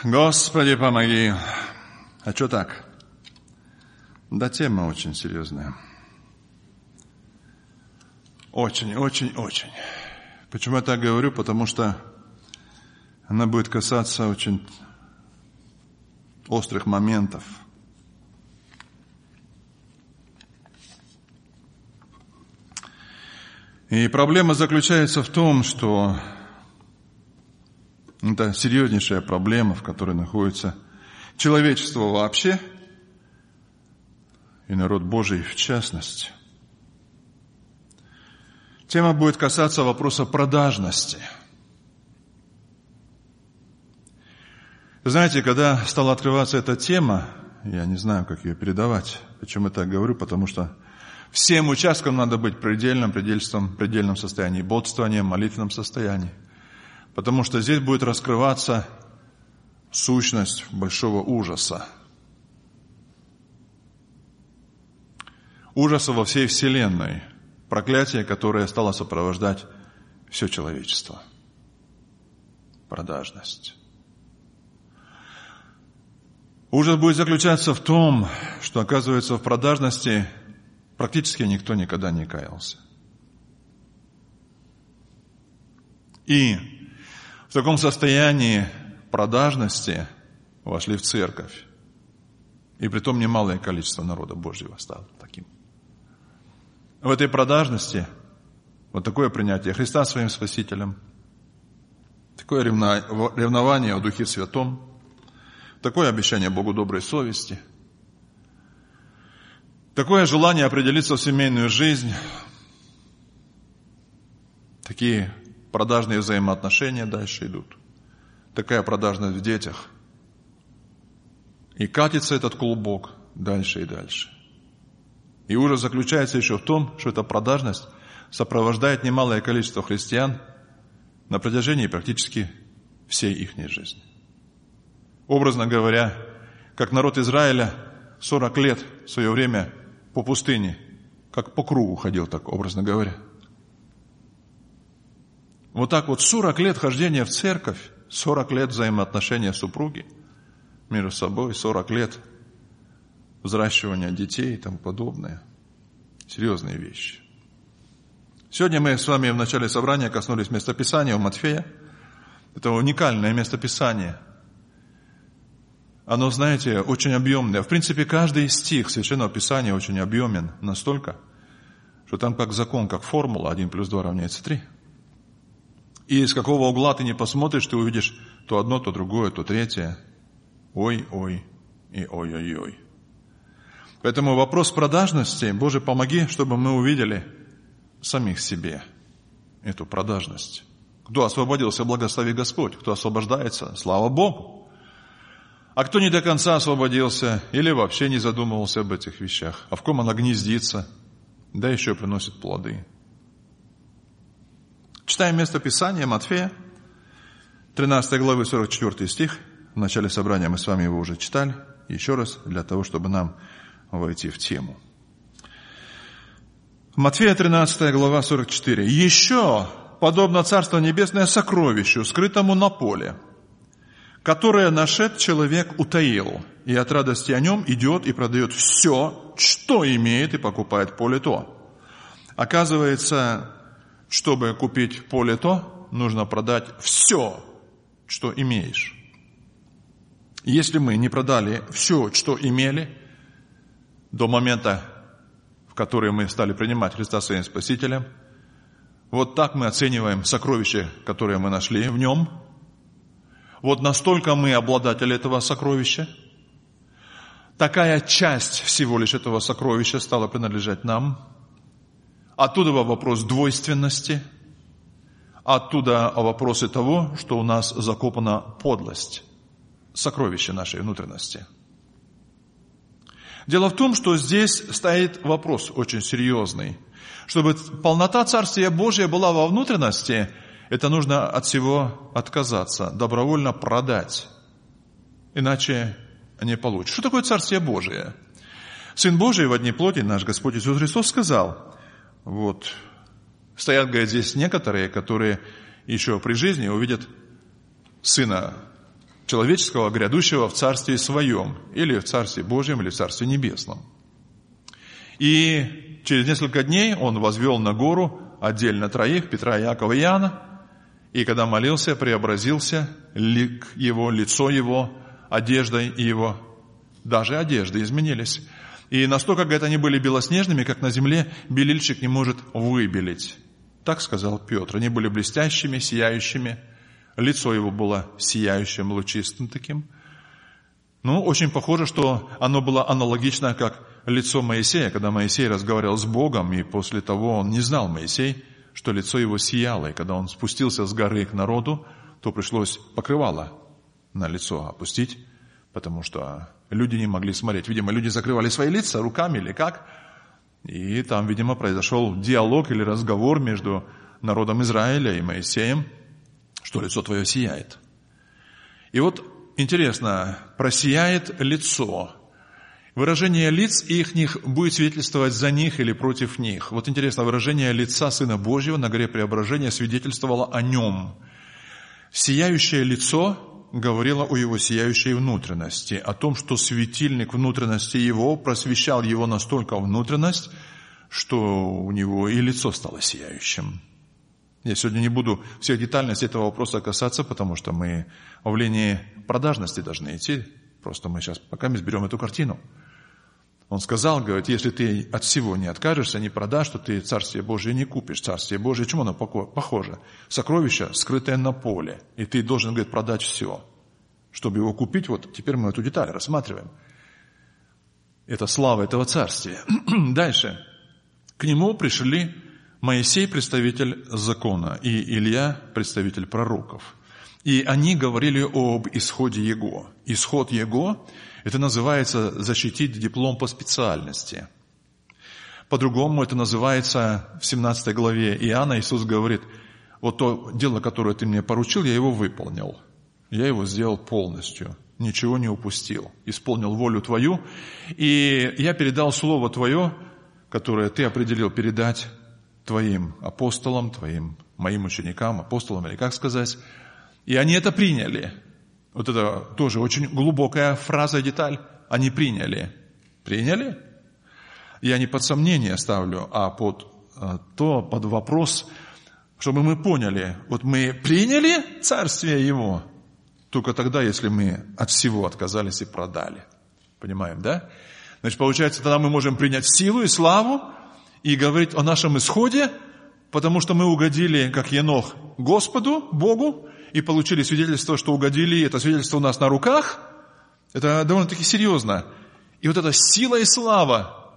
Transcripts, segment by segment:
Господи, помоги. А что так? Да тема очень серьезная. Очень. Почему я так говорю? Потому что она будет касаться очень острых моментов. И проблема заключается в том, что это серьезнейшая проблема, в которой находится человечество вообще и народ Божий в частности. Тема будет касаться вопроса продажности. Знаете, когда стала открываться эта тема, я не знаю, как ее передавать. Почему я так говорю? Потому что всем участкам надо быть в предельном состоянии бодрствования, молитвенном состоянии. Потому что здесь будет раскрываться сущность большого ужаса. Ужаса во всей вселенной. Проклятие, которое стало сопровождать все человечество. Продажность. Ужас будет заключаться в том, что, оказывается, в продажности практически никто никогда не каялся. И в таком состоянии продажности вошли в церковь. И притом немалое количество народа Божьего стало таким. В этой продажности вот такое принятие Христа своим Спасителем, такое ревнование о Духе Святом, такое обещание Богу доброй совести, такое желание определиться в семейную жизнь, такие продажные взаимоотношения дальше идут, такая продажность в детях. И катится этот клубок дальше и дальше. И ужас заключается еще в том, что эта продажность сопровождает немалое количество христиан на протяжении практически всей их жизни. Образно говоря, как народ Израиля 40 лет в свое время по пустыне, как по кругу ходил, так образно говоря. Вот так вот 40 лет хождения в церковь, 40 лет взаимоотношения супруги между собой, 40 лет взращивания детей и тому подобное. Серьезные вещи. Сегодня мы с вами в начале собрания коснулись местописания у Матфея. Это уникальное местописание. Оно, знаете, очень объемное. В принципе, каждый стих Священного Писания очень объемен настолько, что там как закон, как формула 1 + 2 = 3. И с какого угла ты не посмотришь, ты увидишь то одно, то другое, то третье. Ой и ой. Поэтому вопрос продажности, Боже, помоги, чтобы мы увидели самих себе эту продажность. Кто освободился, благослови Господь. Кто освобождается, слава Богу. А кто не до конца освободился или вообще не задумывался об этих вещах, а в ком она гнездится, да еще приносит плоды. Читаем место Писания Матфея, 13 главы, 44 стих. В начале собрания мы с вами его уже читали. Еще раз, для того, чтобы нам войти в тему. Матфея, 13 глава, 44. «Еще подобно Царство Небесное сокровищу, скрытому на поле, которое нашед человек утаил, и от радости о нем идет и продает все, что имеет, и покупает поле то». Оказывается, чтобы купить поле то, нужно продать все, что имеешь. Если мы не продали все, что имели, до момента, в который мы стали принимать Христа своим Спасителем, вот так мы оцениваем сокровище, которое мы нашли в нем. Вот настолько мы обладатели этого сокровища. Такая часть всего лишь этого сокровища стала принадлежать нам. Оттуда вопрос двойственности. Оттуда вопросы того, что у нас закопана подлость, сокровище нашей внутренности. Дело в том, что здесь стоит вопрос очень серьезный. Чтобы полнота Царствия Божия была во внутренности, это нужно от всего отказаться, добровольно продать. Иначе не получится. Что такое Царствие Божие? Сын Божий во дни плоти, наш Господь Иисус Христос, сказал, вот, стоят, говорит, здесь некоторые, которые еще при жизни увидят Сына человеческого, грядущего в Царстве Своем, или в Царстве Божьем, или в Царстве Небесном. И через несколько дней он возвел на гору отдельно троих, Петра, Иакова и Иоанна, и когда молился, преобразился лик его, лицо его, одежда его, даже одежды изменились. И настолько, говорит, они были белоснежными, как на земле белильщик не может выбелить. Так сказал Петр. Они были блестящими, сияющими. Лицо его было сияющим, лучистым таким. Ну, очень похоже, что оно было аналогично, как лицо Моисея, когда Моисей разговаривал с Богом, и после того он не знал, Моисей, что лицо его сияло. И когда он спустился с горы к народу, то пришлось покрывало на лицо опустить, потому что люди не могли смотреть. Видимо, люди закрывали свои лица руками или как. И там, видимо, произошел диалог или разговор между народом Израиля и Моисеем, что лицо твое сияет. И вот интересно, просияет лицо. Выражение лиц ихних будет свидетельствовать за них или против них. Вот интересно, выражение лица Сына Божьего на горе Преображения свидетельствовало о Нем. Сияющее лицо говорило о Его сияющей внутренности, о том, что светильник внутренности Его просвещал Его настолько внутренность, что у Него и лицо стало сияющим. Я сегодня не буду всех детальностей этого вопроса касаться, потому что мы в линии продажности должны идти. Просто мы сейчас пока мы берем эту картину. Он сказал, говорит, если ты от всего не откажешься, не продашь, то ты Царствие Божие не купишь. Царствие Божие, чему оно похоже? Сокровище, скрытое на поле. И ты должен, говорит, продать все. Чтобы его купить, вот теперь мы эту деталь рассматриваем. Это слава этого царствия. Дальше. К нему пришли Моисей, представитель закона, и Илья, представитель пророков. И они говорили об исходе Его. Исход Его – это называется защитить диплом по специальности. По-другому это называется в 17 главе Иоанна. Иисус говорит, вот то дело, которое ты мне поручил, я его выполнил. Я его сделал полностью, ничего не упустил. Исполнил волю Твою, и я передал Слово Твое, которое Ты определил передать Твоим апостолам, моим ученикам, апостолам, или как сказать. И они это приняли. Вот это тоже очень глубокая фраза, деталь. Они приняли. Приняли? Я не под сомнение ставлю, а под вопрос, чтобы мы поняли. Вот мы приняли Царствие Его только тогда, если мы от всего отказались и продали. Понимаем, да? Значит, получается, тогда мы можем принять силу и славу и говорить о нашем исходе, потому что мы угодили, как Енох, Господу, Богу, и получили свидетельство, что угодили, это свидетельство у нас на руках. Это довольно-таки серьезно. И вот эта сила и слава.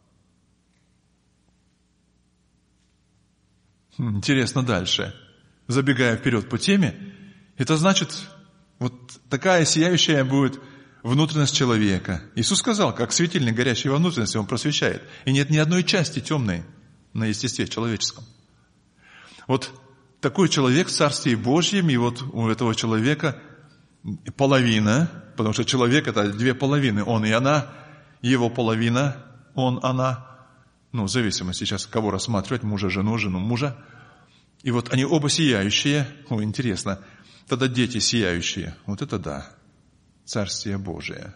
Интересно дальше. Забегая вперед по теме, это значит, вот такая сияющая будет внутренность человека. Иисус сказал, как светильник, горящий во внутренности, Он просвещает. И нет ни одной части темной на естестве человеческом. Вот такой человек в Царстве Божьем, и вот у этого человека половина, потому что человек – это две половины, он и она, его половина, он, она, в зависимости сейчас, кого рассматривать, мужа, жену, жену, мужа. И вот они оба сияющие, интересно, тогда дети сияющие, вот это да, Царствие Божие.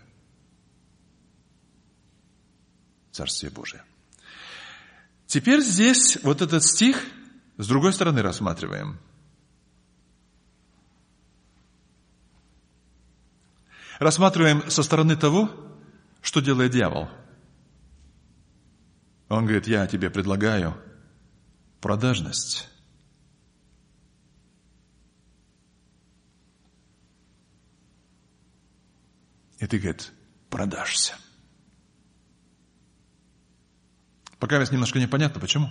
Царствие Божие. Теперь здесь вот этот стих с другой стороны рассматриваем. Рассматриваем со стороны того, что делает дьявол. Он говорит, я тебе предлагаю продажность. И ты, говорит, продашься. Пока немножко непонятно, почему.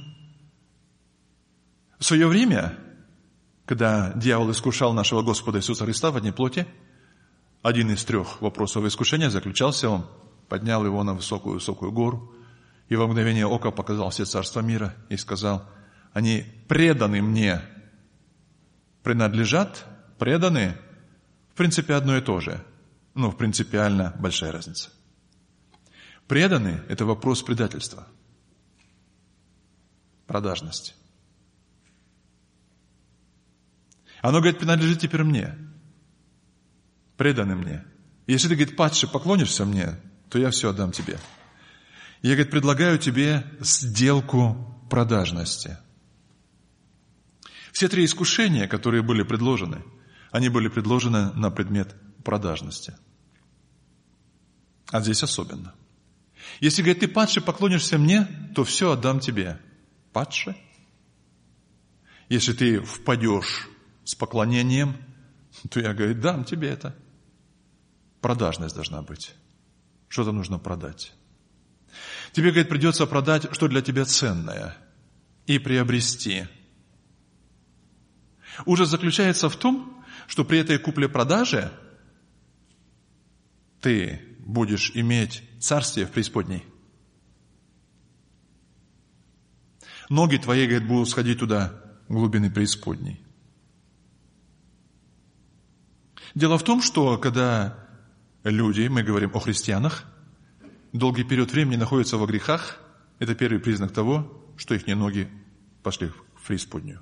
В свое время, когда дьявол искушал нашего Господа Иисуса Христа в одной плоти, один из 3 вопросов искушения заключался, он поднял его на высокую-высокую гору, и во мгновение ока показал все царства мира и сказал, они преданы мне, принадлежат, преданы, в принципе, одно и то же, принципиально большая разница. Преданы – это вопрос предательства, продажности. Оно, говорит, принадлежит теперь мне. преданы мне. Если ты, говорит, падше поклонишься мне, то я все отдам тебе. Я, говорит, предлагаю тебе сделку продажности. Все три искушения, которые были предложены, они были предложены на предмет продажности. А здесь особенно. Если, говорит, ты, падше, поклонишься мне, то все отдам тебе. Падше. Если ты впадешь с поклонением, то я, говорит, дам тебе это. Продажность должна быть. Что-то нужно продать. Тебе, говорит, придется продать, что для тебя ценное, и приобрести. Ужас заключается в том, что при этой купле-продаже ты будешь иметь царствие в преисподней. Ноги твои, говорит, будут сходить туда, в глубины преисподней. Дело в том, что когда люди, мы говорим о христианах, долгий период времени находятся во грехах, это первый признак того, что их ноги пошли в преисподнюю.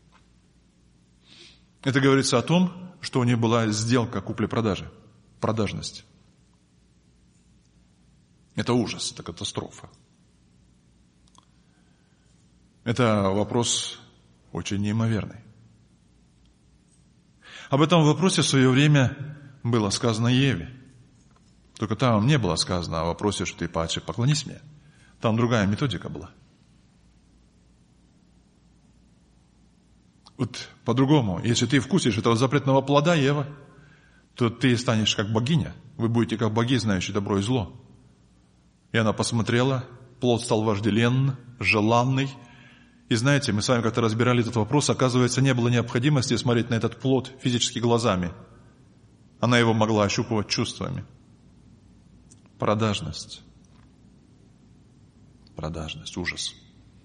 Это говорится о том, что у них была сделка купли-продажи, продажность. Это ужас, это катастрофа. Это вопрос очень неимоверный. Об этом вопросе в свое время было сказано Еве. Только там не было сказано о вопросе, что ты, падше, поклонись мне. Там другая методика была. Вот по-другому, если ты вкусишь этого запретного плода, Ева, то ты станешь как богиня. Вы будете как боги, знающие добро и зло. И она посмотрела, плод стал вожделенный, желанный. И знаете, мы с вами как-то разбирали этот вопрос, оказывается, не было необходимости смотреть на этот плод физически глазами. Она его могла ощупывать чувствами. Продажность. Продажность, ужас.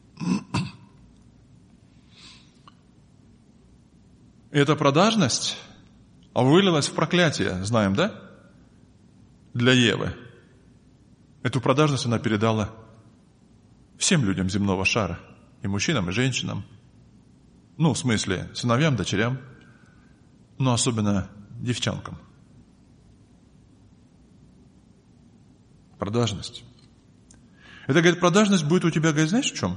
Эта продажность вылилась в проклятие, знаем, да? Для Евы. Эту продажность она передала всем людям земного шара. И мужчинам, и женщинам. Ну, в смысле, сыновьям, дочерям. Но особенно девчонкам. Продажность. Это, говорит, продажность будет у тебя, говорит, знаешь в чем?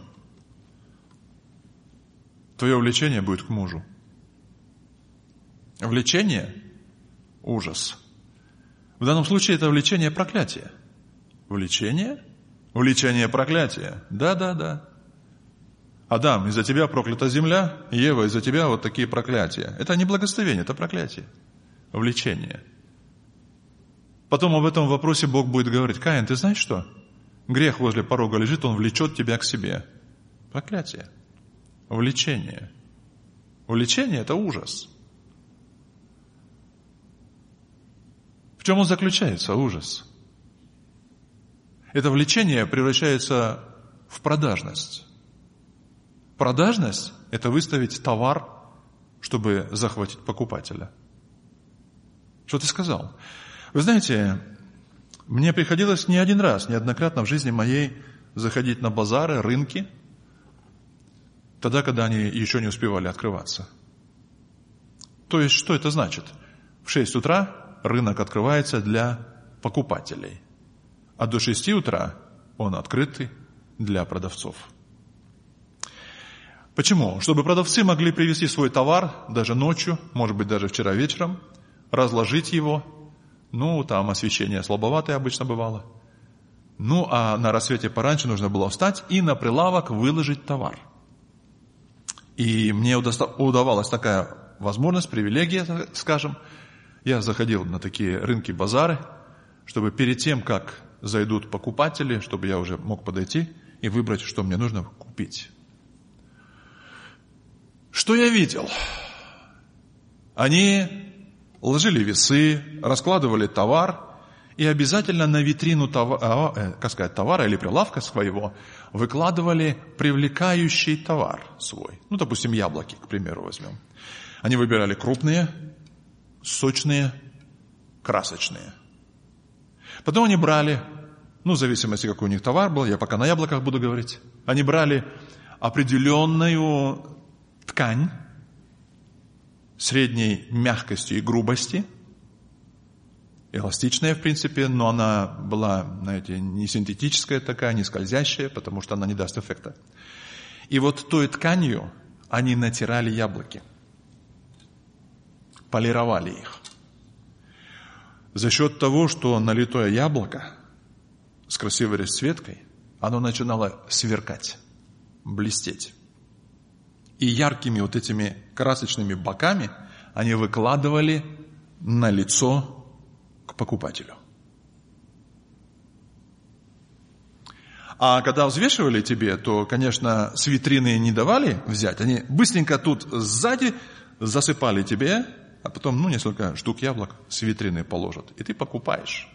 Твое влечение будет к мужу. Влечение – ужас. В данном случае это влечение проклятия. Влечение? Влечение проклятия. Да. Адам, из-за тебя проклята земля, Ева, из-за тебя вот такие проклятия. Это не благословение, это проклятие. Влечение. Потом об этом вопросе Бог будет говорить: Каин, ты знаешь что? Грех возле порога лежит, он влечет тебя к себе. Проклятие. Влечение. Влечение – это ужас. В чем он заключается, ужас? Это влечение превращается в продажность. Продажность – это выставить товар, чтобы захватить покупателя. Что ты сказал? Вы знаете, мне приходилось не один раз, неоднократно в жизни моей заходить на базары, рынки, тогда, когда они еще не успевали открываться. То есть, что это значит? В 6 утра рынок открывается для покупателей, а до 6 утра он открытый для продавцов. Почему? Чтобы продавцы могли привезти свой товар даже ночью, может быть, даже вчера вечером, разложить его. Там освещение слабоватое обычно бывало. А на рассвете пораньше нужно было встать и на прилавок выложить товар. И мне удавалась такая возможность, привилегия, скажем. Я заходил на такие рынки, базары, чтобы перед тем, как зайдут покупатели, чтобы я уже мог подойти и выбрать, что мне нужно купить. Что я видел? Они ложили весы, раскладывали товар и обязательно на витрину товара или прилавка своего выкладывали привлекающий товар свой. Допустим, яблоки, к примеру, возьмем. Они выбирали крупные, сочные, красочные. Потом они брали, в зависимости, какой у них товар был, я пока на яблоках буду говорить, они брали определенную ткань средней мягкости и грубости эластичная, в принципе, но она была, знаете, не синтетическая такая, не скользящая, потому что она не даст эффекта. И вот той тканью они натирали яблоки, полировали их. За счет того, что налитое яблоко с красивой расцветкой, оно начинало сверкать, блестеть. И яркими вот этими красочными боками они выкладывали на лицо к покупателю. А когда взвешивали тебе, то, конечно, с витрины не давали взять. Они быстренько тут сзади засыпали тебе, а потом, несколько штук яблок с витрины положат. И ты покупаешь.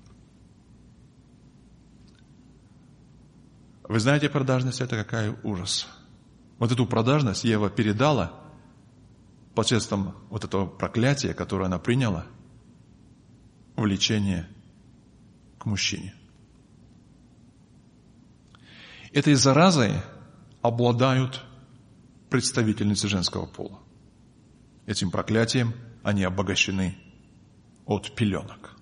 Вы знаете, продажность – это какая ужас. Вот эту продажность Ева передала посредством вот этого проклятия, которое она приняла, влечение к мужчине. Этой заразой обладают представительницы женского пола. Этим проклятием они обогащены от пеленок.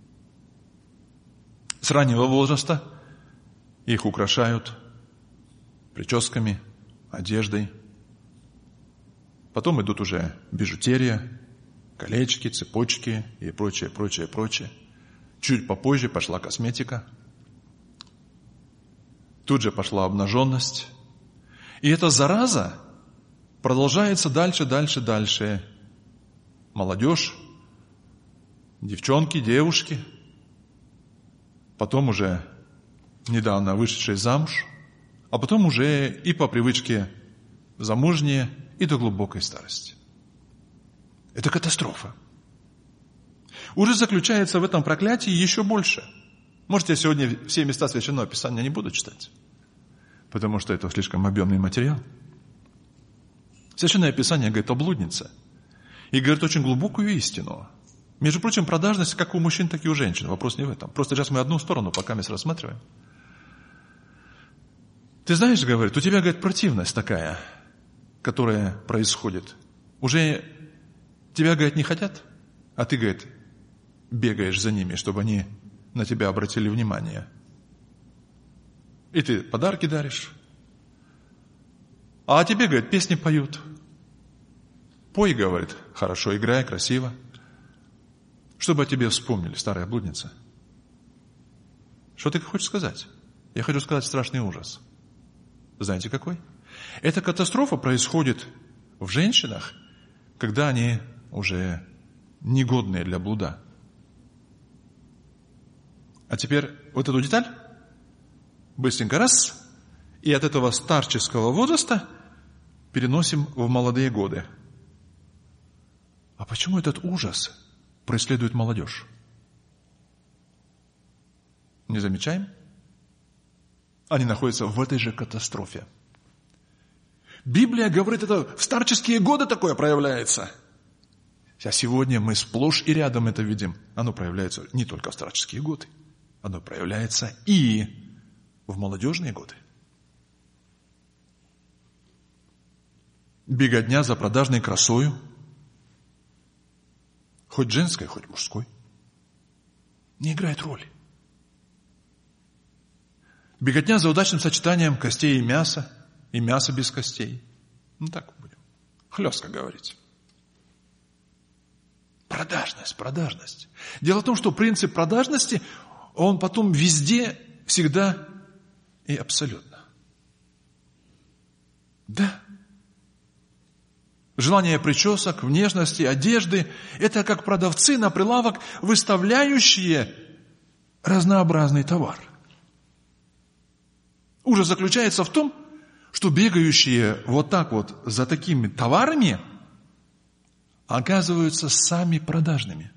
С раннего возраста их украшают прическами, одеждой. Потом идут уже бижутерия, колечки, цепочки и прочее, прочее, прочее. Чуть попозже пошла косметика. Тут же пошла обнаженность. И эта зараза продолжается дальше, дальше, дальше. Молодежь, девчонки, девушки, потом уже недавно вышедшие замуж, а потом уже и по привычке замужние, и до глубокой старости. Это катастрофа. Ужас заключается в этом проклятии еще больше. Может, я сегодня все места Священного Писания не буду читать, потому что это слишком объемный материал. Священное Писание говорит о блуднице и говорит очень глубокую истину. Между прочим, продажность как у мужчин, так и у женщин. Вопрос не в этом. Просто сейчас мы одну сторону пока мы рассматриваем. Ты знаешь, говорит, у тебя, говорит, противность такая, которая происходит. Уже тебя, говорит, не хотят, а ты, говорит, бегаешь за ними, чтобы они на тебя обратили внимание. И ты подарки даришь. А тебе, говорит, песни поют. Пой, говорит, хорошо, играй, красиво. Чтобы о тебе вспомнили, старая блудница. Что ты хочешь сказать? Я хочу сказать страшный ужас. Знаете какой? Эта катастрофа происходит в женщинах, когда они уже негодные для блуда. А теперь вот эту деталь быстренько раз, и от этого старческого возраста переносим в молодые годы. А почему этот ужас преследует молодежь? Не замечаем? Они находятся в этой же катастрофе. Библия говорит, это в старческие годы такое проявляется. А сегодня мы сплошь и рядом это видим. Оно проявляется не только в старческие годы. Оно проявляется и в молодежные годы. Беготня за продажной красою, хоть женской, хоть мужской, не играет роли. Беготня за удачным сочетанием костей и мяса без костей. Так будем хлестко говорить. Продажность. Дело в том, что принцип продажности, он потом везде, всегда и абсолютно. Да. Желание причесок, внешности, одежды – это как продавцы на прилавок, выставляющие разнообразный товар. Ужас заключается в том, что бегающие вот так вот за такими товарами оказываются сами продажными,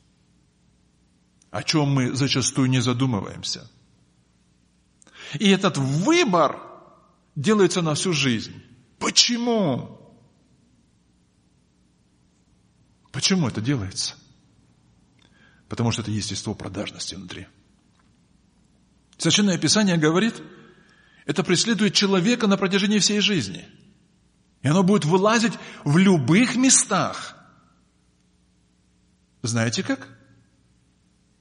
о чем мы зачастую не задумываемся. И этот выбор делается на всю жизнь. Почему? Почему это делается? Потому что это естество продажности внутри. Священное Писание говорит, это преследует человека на протяжении всей жизни. И оно будет вылазить в любых местах. Знаете как?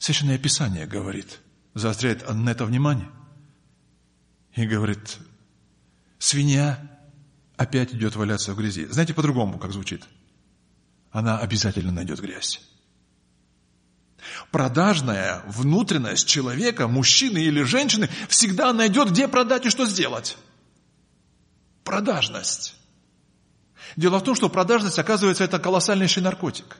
Священное Писание говорит, заостряет на это внимание. И говорит, свинья опять идет валяться в грязи. Знаете, по-другому, как звучит? Она обязательно найдет грязь. Продажная внутренность человека, мужчины или женщины, всегда найдет, где продать и что сделать. Продажность. Дело в том, что продажность, оказывается, это колоссальнейший наркотик.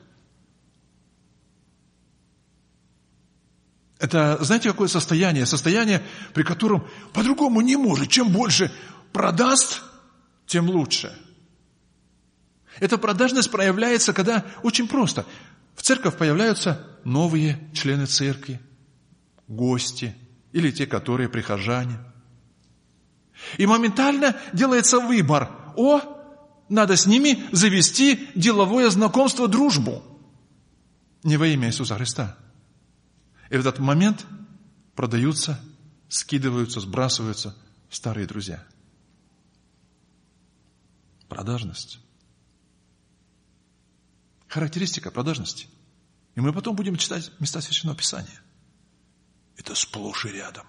Это, знаете, какое состояние? Состояние, при котором по-другому не может. Чем больше продаст, тем лучше. Эта продажность проявляется, когда очень просто. В церковь появляются новые члены церкви, гости или те, которые прихожане. И моментально делается выбор. Надо с ними завести деловое знакомство, дружбу. Не во имя Иисуса Христа. И в этот момент продаются, скидываются, сбрасываются старые друзья. Продажность. Характеристика продажности. И мы потом будем читать места Священного Писания. Это сплошь и рядом.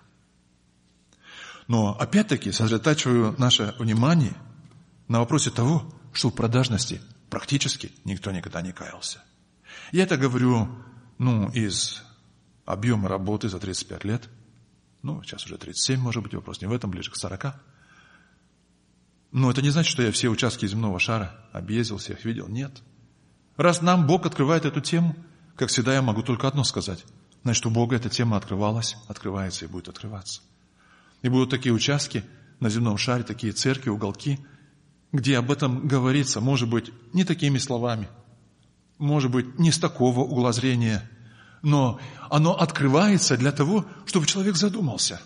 Но опять-таки сосредотачиваю наше внимание на вопросе того, что в продажности практически никто никогда не каялся. Я это говорю, из объема работы за 35 лет. Сейчас уже 37, может быть, вопрос не в этом, ближе к 40. Но это не значит, что я все участки земного шара объездил, всех видел. Нет. Раз нам Бог открывает эту тему, как всегда, я могу только одно сказать. Значит, у Бога эта тема открывалась, открывается и будет открываться. И будут такие участки на земном шаре, такие церкви, уголки, где об этом говорится, может быть, не такими словами, может быть, не с такого угла зрения, но оно открывается для того, чтобы человек задумался.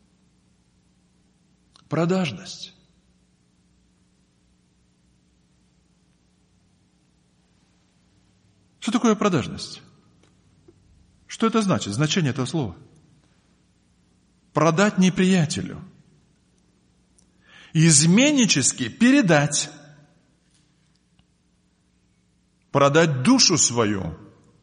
Продажность. Что такое продажность? Что это значит? Значение этого слова. Продать неприятелю. Изменнически передать. Продать душу свою.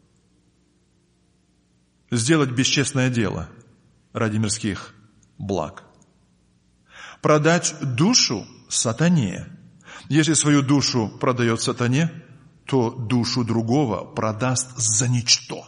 Сделать бесчестное дело ради мирских благ. Продать душу сатане. Если свою душу продает сатане, то душу другого продаст за ничто.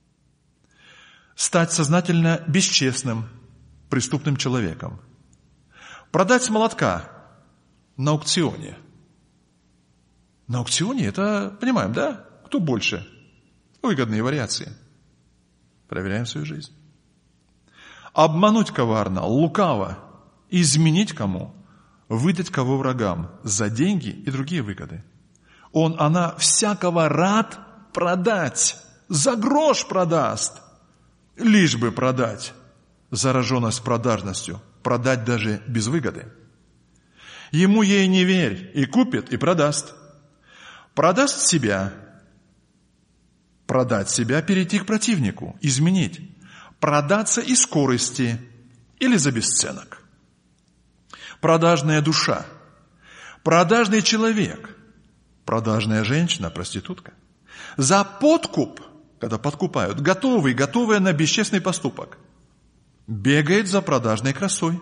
Стать сознательно бесчестным, преступным человеком. Продать с молотка на аукционе. На аукционе это, понимаем, да? Кто больше? Выгодные вариации. Проверяем свою жизнь. Обмануть коварно, лукаво, изменить кому, выдать кого врагам за деньги и другие выгоды. Она всякого рад продать, за грош продаст, лишь бы продать. Зараженность продажностью, продать даже без выгоды. Ему ей не верь, и купит, и продаст. Продаст себя, продать себя, перейти к противнику, изменить. Продаться из скорости или за бесценок. Продажная душа, продажный человек, продажная женщина, проститутка. За подкуп, когда подкупают, готовая на бесчестный поступок, бегает за продажной красой.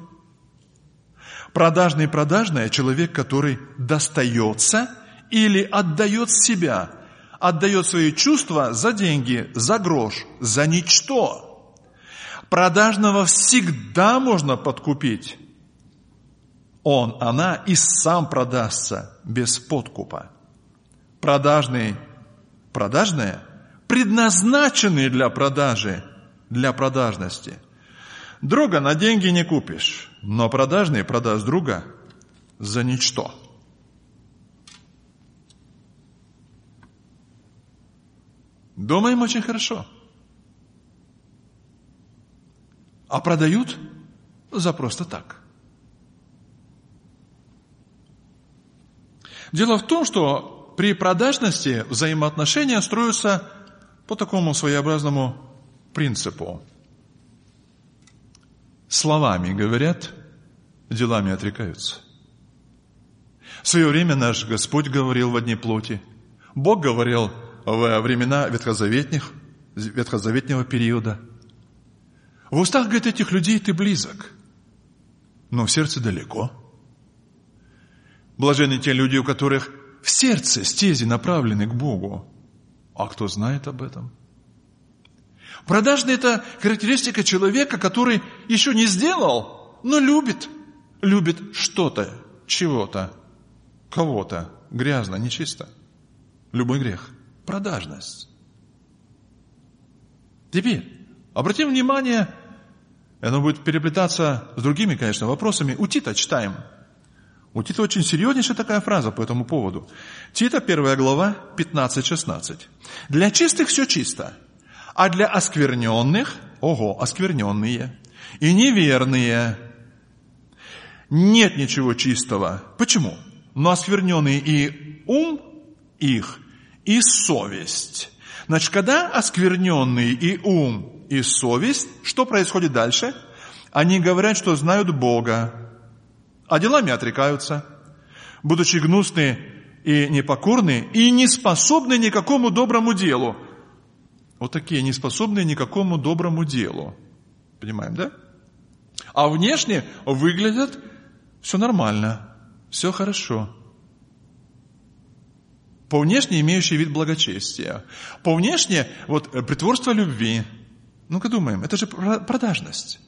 Продажная человек, который достается или отдает себя, отдает свои чувства за деньги, за грош, за ничто. Продажного всегда можно подкупить. Она и сам продастся без подкупа. Продажная, предназначенный для продажи, для продажности. Друга на деньги не купишь, но продажный продаст друга за ничто. Думаем очень хорошо. А продают за просто так. Дело в том, что при продажности взаимоотношения строятся по такому своеобразному принципу. Словами говорят, делами отрекаются. В свое время наш Господь говорил в одни плоти. Бог говорил во времена ветхозаветных, ветхозаветного периода. В устах, говорит, этих людей ты близок, но в сердце далеко. Блаженны те люди, у которых в сердце стези направлены к Богу. А кто знает об этом? Продажный – это характеристика человека, который еще не сделал, но любит. Любит что-то, чего-то, кого-то, грязно, нечисто. Любой грех. Продажность. Теперь, обратим внимание, оно будет переплетаться с другими, конечно, вопросами. У Тита читаем. У Тита очень серьезнейшая такая фраза по этому поводу. Тита, 1 глава, 15-16. «Для чистых все чисто, а для оскверненных, оскверненные и неверные, нет ничего чистого». Почему? «Но оскверненный и ум их, и совесть». Значит, когда оскверненный и ум, и совесть, что происходит дальше? Они говорят, что знают Бога, а делами отрекаются, будучи гнусны и непокорны, и не способны никакому доброму делу. Вот такие, не способные никакому доброму делу. Понимаем, да? А внешне выглядят все нормально, все хорошо. По внешне имеющий вид благочестия. По внешне притворство любви. Ну-ка думаем, это же продажность.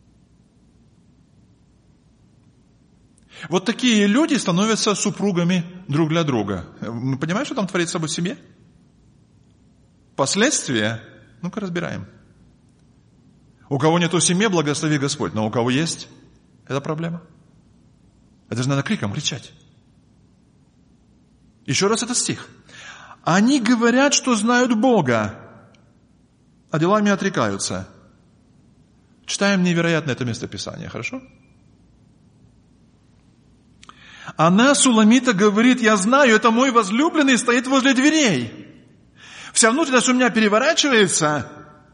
Вот такие люди становятся супругами друг для друга. Мы понимаем, что там творится в семье? Последствия? Ну-ка разбираем. У кого нету семьи, благослови Господь. Но у кого есть, это проблема. Это же надо криком кричать. Еще раз этот стих. Они говорят, что знают Бога, а делами отрекаются. Читаем невероятно это местописание, хорошо? Она, Суламита, говорит: я знаю, это мой возлюбленный стоит возле дверей. Вся внутренность у меня переворачивается.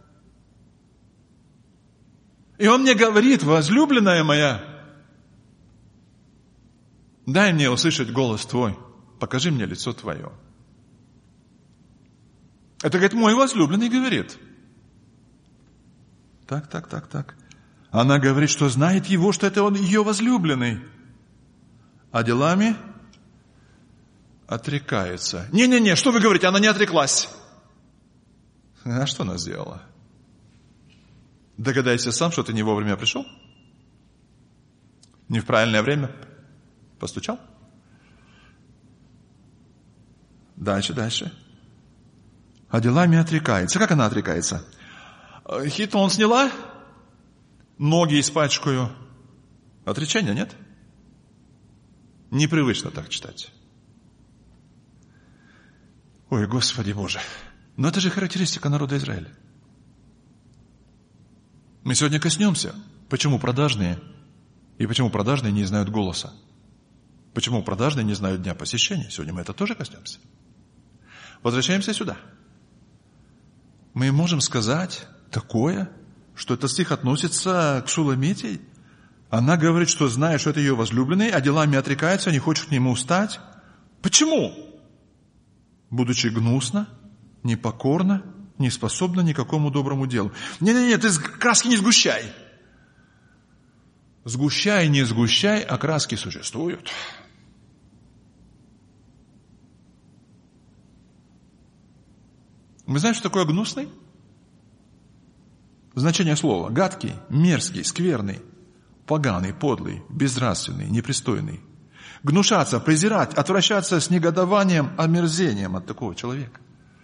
И он мне говорит: возлюбленная моя, дай мне услышать голос твой, покажи мне лицо твое. Это, говорит, мой возлюбленный говорит. Так. Она говорит, что знает его, что это он ее возлюбленный. А делами отрекается. Не, что вы говорите, она не отреклась. А что она сделала? Догадайся сам, что ты не вовремя пришел? Не в правильное время постучал? Дальше. А делами отрекается. Как она отрекается? Хитон сняла, ноги испачкаю. Отречения нет? Непривычно так читать. Ой, Господи Боже. Но это же характеристика народа Израиля. Мы сегодня коснемся, почему продажные, и почему продажные не знают голоса. Почему продажные не знают дня посещения. Сегодня мы это тоже коснемся. Возвращаемся сюда. Мы можем сказать такое, что этот стих относится к Суламите. Она говорит, что знает, что это ее возлюбленный, а делами отрекается, не хочет к нему стать. Почему? Будучи гнусно, непокорно, не способна никакому доброму делу. Не, ты краски не сгущай. Сгущай, не сгущай, а краски существуют. Вы знаете, что такое гнусный? Значение слова: гадкий, мерзкий, скверный, поганый, подлый, безнравственный, непристойный. Гнушаться, презирать, отвращаться с негодованием, омерзением от такого человека.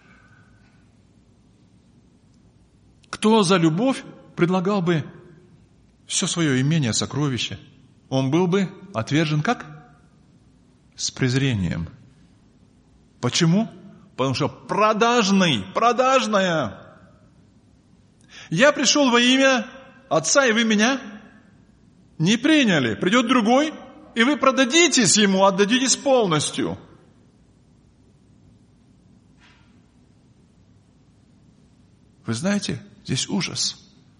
Кто за любовь предлагал бы все свое имение, сокровище, он был бы отвержен как? С презрением. Почему? Потому что продажная. Я пришел во имя Отца, и вы меня не приняли. Придет другой, и вы продадитесь ему, отдадитесь полностью. Вы знаете, здесь ужас.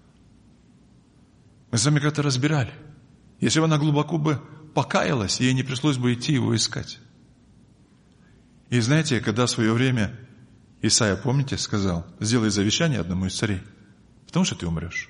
Мы с вами как-то разбирали. Если бы она глубоко бы покаялась, ей не пришлось бы идти его искать. И знаете, когда в свое время Исайя, помните, сказал: сделай завещание одному из царей, потому что ты умрешь.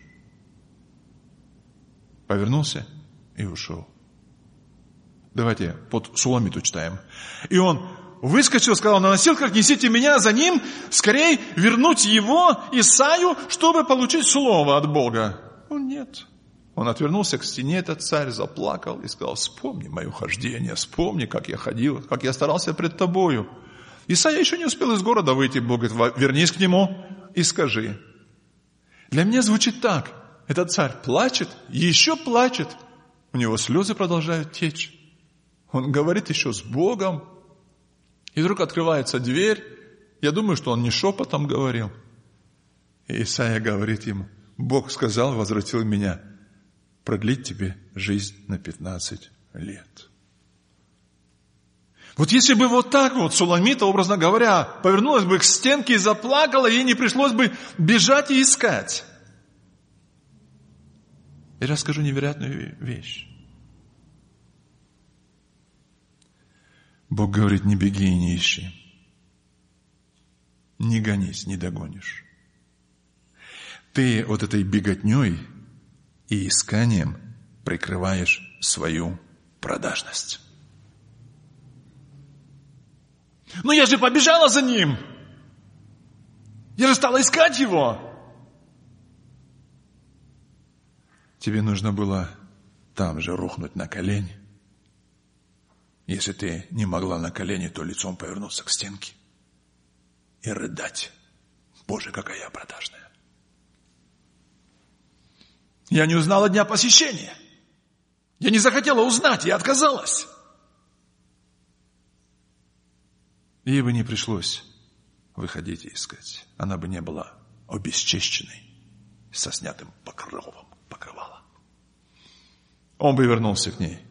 Повернулся и ушел. Давайте под Суламиту читаем. И он выскочил, сказал: на носилках несите меня за ним, скорей вернуть его, Исаию, чтобы получить слово от Бога. Он нет. Он отвернулся к стене, этот царь, заплакал и сказал: вспомни мое хождение, вспомни, как я ходил, как я старался пред тобою. Исаия еще не успел из города выйти, Бог говорит: вернись к нему и скажи. Для меня звучит так: этот царь плачет, еще плачет, у него слезы продолжают течь. Он говорит еще с Богом, и вдруг открывается дверь. Я думаю, что он не шепотом говорил. И Исаия говорит ему: Бог сказал, возвратил меня продлить тебе жизнь на 15 лет. Вот если бы вот так вот Суламита, образно говоря, повернулась бы к стенке и заплакала, ей не пришлось бы бежать и искать. Я расскажу невероятную вещь. Бог говорит: не беги и не ищи. Не гонись, не догонишь. Ты вот этой беготней и исканием прикрываешь свою продажность. Но я же побежала за ним. Я же стала искать его. Тебе нужно было там же рухнуть на колени. Если ты не могла на колени, то лицом повернуться к стенке и рыдать: Боже, какая я продажная. Я не узнала дня посещения. Я не захотела узнать, я отказалась. Ей бы не пришлось выходить и искать. Она бы не была обесчещенной, со снятым покрывалом. Он бы вернулся к ней.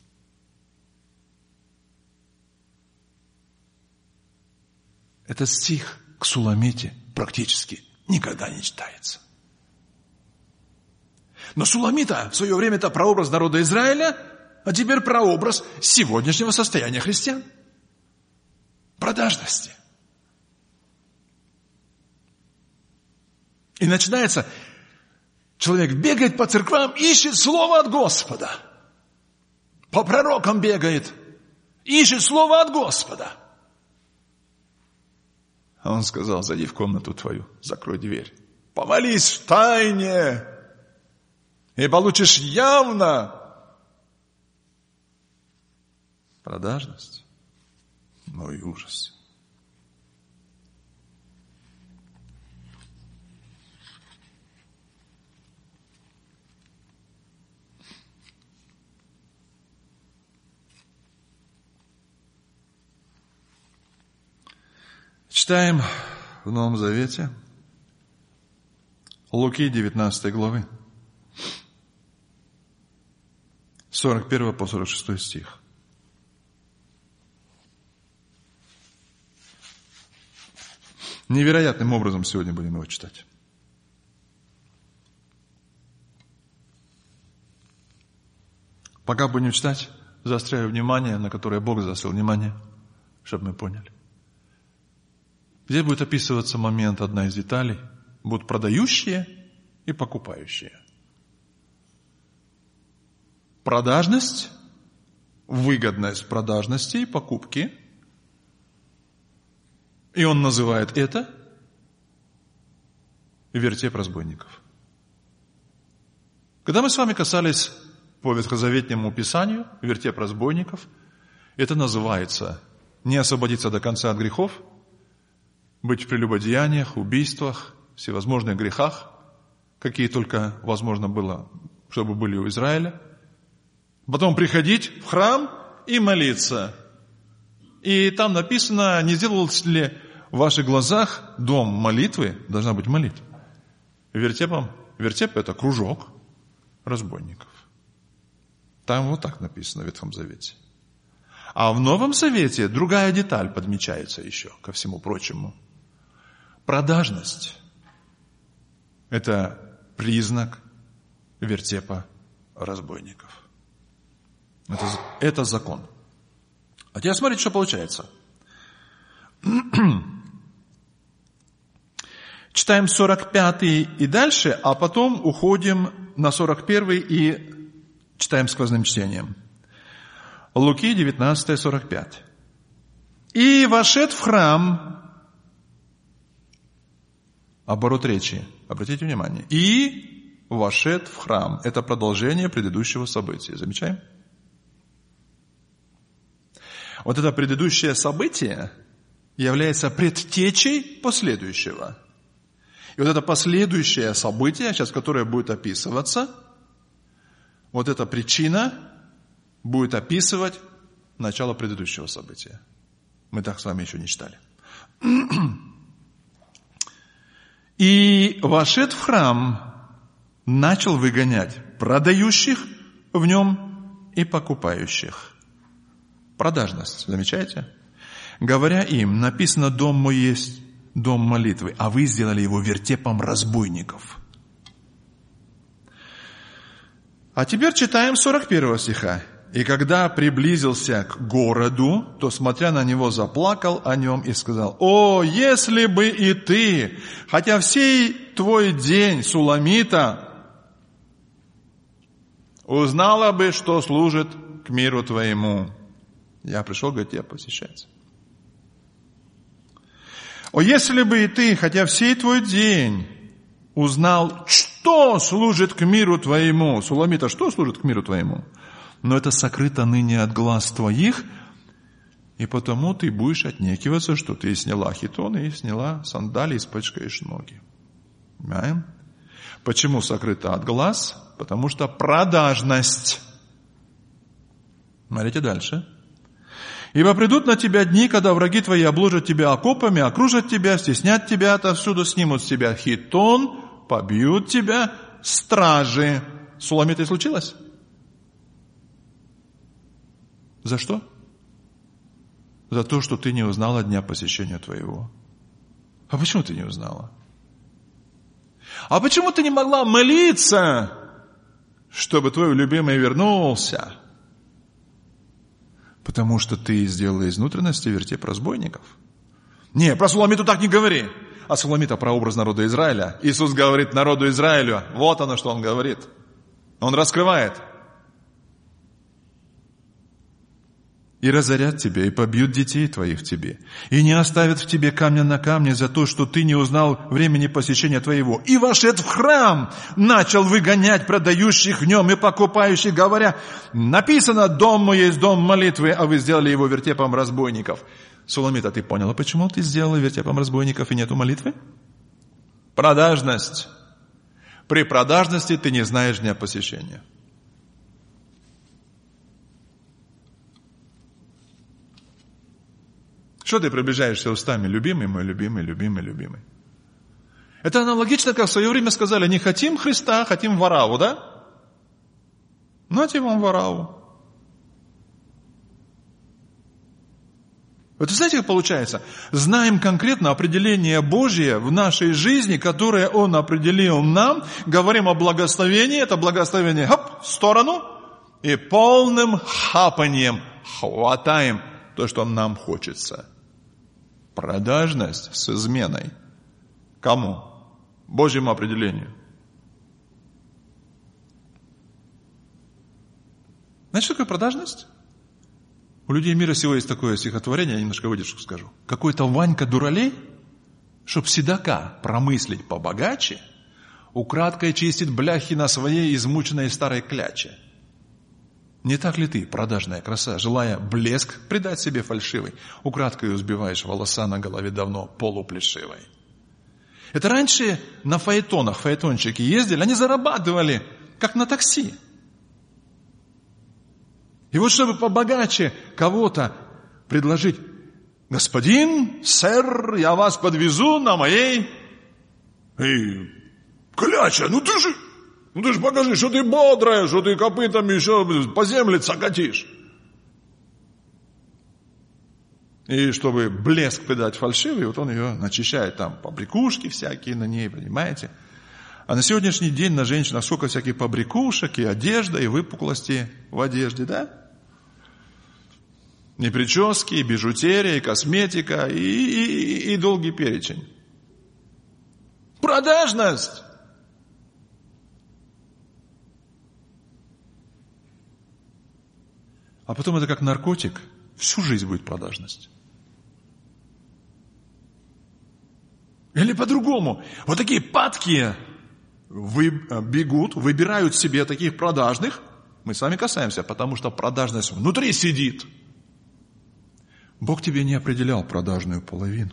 Этот стих к Суламите практически никогда не читается. Но Суламита в свое время это прообраз народа Израиля, а теперь прообраз сегодняшнего состояния христиан. Продажности. И начинается: человек бегает по церквам, ищет слово от Господа. По пророкам бегает, ищет слово от Господа. А он сказал: зайди в комнату твою, закрой дверь, помолись в тайне, и получишь явно. Продажность. Ну и ужас. Читаем в Новом Завете Луки 19 главы, 41 по 46 стих. Невероятным образом сегодня будем его читать. Пока будем читать, заостряю внимание, на которое Бог заострил внимание, чтобы мы поняли. Здесь будет описываться момент, одна из деталей. Будут продающие и покупающие. Продажность, выгодность продажности и покупки. И он называет это вертеп разбойников. Когда мы с вами касались по ветхозаветнему писанию вертеп разбойников, это называется не освободиться до конца от грехов, быть в прелюбодеяниях, убийствах, всевозможных грехах, какие только возможно было, чтобы были у Израиля. Потом приходить в храм и молиться. И там написано: не сделался ли в ваших глазах дом молитвы? Должна быть молитва. Вертеп – это кружок разбойников. Там вот так написано в Ветхом Завете. А в Новом Завете другая деталь подмечается еще, ко всему прочему. Продажность – это признак вертепа разбойников. Это закон. А теперь смотрите, что получается. Читаем 45 и дальше, а потом уходим на 41 и читаем сквозным чтением. Луки 19:45. «И вошед в храм», оборот речи, обратите внимание, «и вошед в храм». Это продолжение предыдущего события. Замечаем? Вот это предыдущее событие является предтечей последующего. И вот это последующее событие, сейчас которое будет описываться, вот эта причина будет описывать начало предыдущего события. Мы так с вами еще не читали. «И вошед в храм, начал выгонять продающих в нем и покупающих». Продажность, замечаете? «Говоря им, написано, дом мой есть дом молитвы, а вы сделали его вертепом разбойников». А теперь читаем 41 стиха. «И когда приблизился к городу, то, смотря на него, заплакал о нем и сказал: О, если бы и ты, хотя всей твой день, Суламита, узнала бы, что служит к миру твоему». Я пришел, говорит, тебя посещать. «О, если бы и ты, хотя всей твой день, узнал, что служит к миру твоему». Суламита, что служит к миру твоему? «Но это сокрыто ныне от глаз твоих, и потому ты будешь отнекиваться, что ты сняла хитон и сняла сандалии, испачкаешь ноги». Понимаем? Почему сокрыто от глаз? Потому что продажность. Смотрите дальше. «Ибо придут на тебя дни, когда враги твои обложат тебя окопами, окружат тебя, стеснят тебя отовсюду, снимут с тебя хитон, побьют тебя стражи». Суламитой случилось? За что? За то, что ты не узнала дня посещения твоего. А почему ты не узнала? А почему ты не могла молиться, чтобы твой любимый вернулся? Потому что ты сделала из внутренности вертеп разбойников. Не, про Суламиту так не говори. А Суламита про образ народа Израиля. Иисус говорит народу Израилю. Вот оно, что Он говорит. Он раскрывает. «И разорят тебя, и побьют детей твоих в тебе, и не оставят в тебе камня на камне за то, что ты не узнал времени посещения твоего. И вошед в храм, начал выгонять продающих в нем и покупающих, говоря: написано, дом мой есть дом молитвы, а вы сделали его вертепом разбойников». Суламита, ты поняла, почему ты сделала вертепом разбойников и нету молитвы? Продажность. При продажности ты не знаешь дня посещения. Что ты приближаешься устами? Любимый мой, любимый, любимый, любимый. Это аналогично, как в свое время сказали, не хотим Христа, хотим Вараву, да? Нате вам Вараву. Вот знаете, как получается? Знаем конкретно определение Божие в нашей жизни, которое Он определил нам, говорим о благословении, это благословение, хоп, в сторону, и полным хапанием хватаем то, что нам хочется. Продажность с изменой. Кому? Божьему определению. Знаете, что такое продажность? У людей мира сего есть такое стихотворение, я немножко выдержку скажу. Какой-то Ванька дуралей, чтоб седока промыслить побогаче, украдкой чистит бляхи на своей измученной старой кляче. Не так ли ты, продажная краса, желая блеск придать себе фальшивый, украдкой взбиваешь волоса на голове давно полуплешивой? Это раньше на фаэтонах фаэтончики ездили, они зарабатывали, как на такси. И вот чтобы побогаче кого-то предложить: господин, сэр, я вас подвезу на моей... Эй, кляча, ну ты же покажи, что ты бодрая, что ты копытами еще по земле цокотишь. И чтобы блеск придать фальшивый, вот он ее начищает, там побрякушки всякие на ней, понимаете? А на сегодняшний день на женщинах сколько всяких побрякушек, и одежда, и выпуклости в одежде, да? И прически, и бижутерия, и косметика, и долгий перечень. Продажность. А потом это как наркотик. Всю жизнь будет продажность. Или по-другому. Вот такие падкие бегут, выбирают себе таких продажных. Мы с вами касаемся, потому что продажность внутри сидит. Бог тебе не определял продажную половину.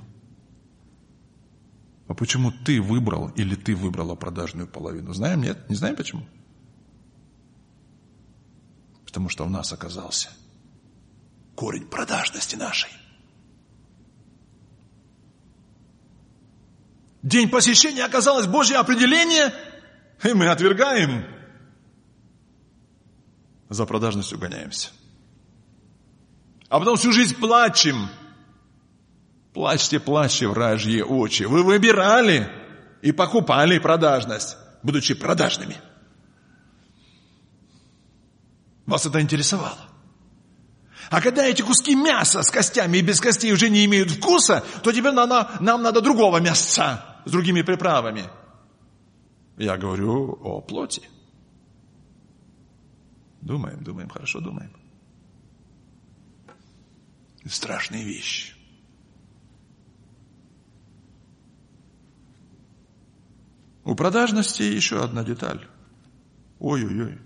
А почему ты выбрал или ты выбрала продажную половину? Знаем, нет? Не знаем почему? Потому что в нас оказался корень продажности нашей. День посещения оказалось Божье определение, и мы отвергаем. За продажностью гоняемся. А потом всю жизнь плачем. Плачьте, плачьте, вражьи очи. Вы выбирали и покупали продажность, будучи продажными. Вас это интересовало. А когда эти куски мяса с костями и без костей уже не имеют вкуса, то теперь нам надо другого мяса с другими приправами. Я говорю о плоти. Думаем, хорошо думаем. Страшные вещи. У продажности еще одна деталь. Ой-ой-ой.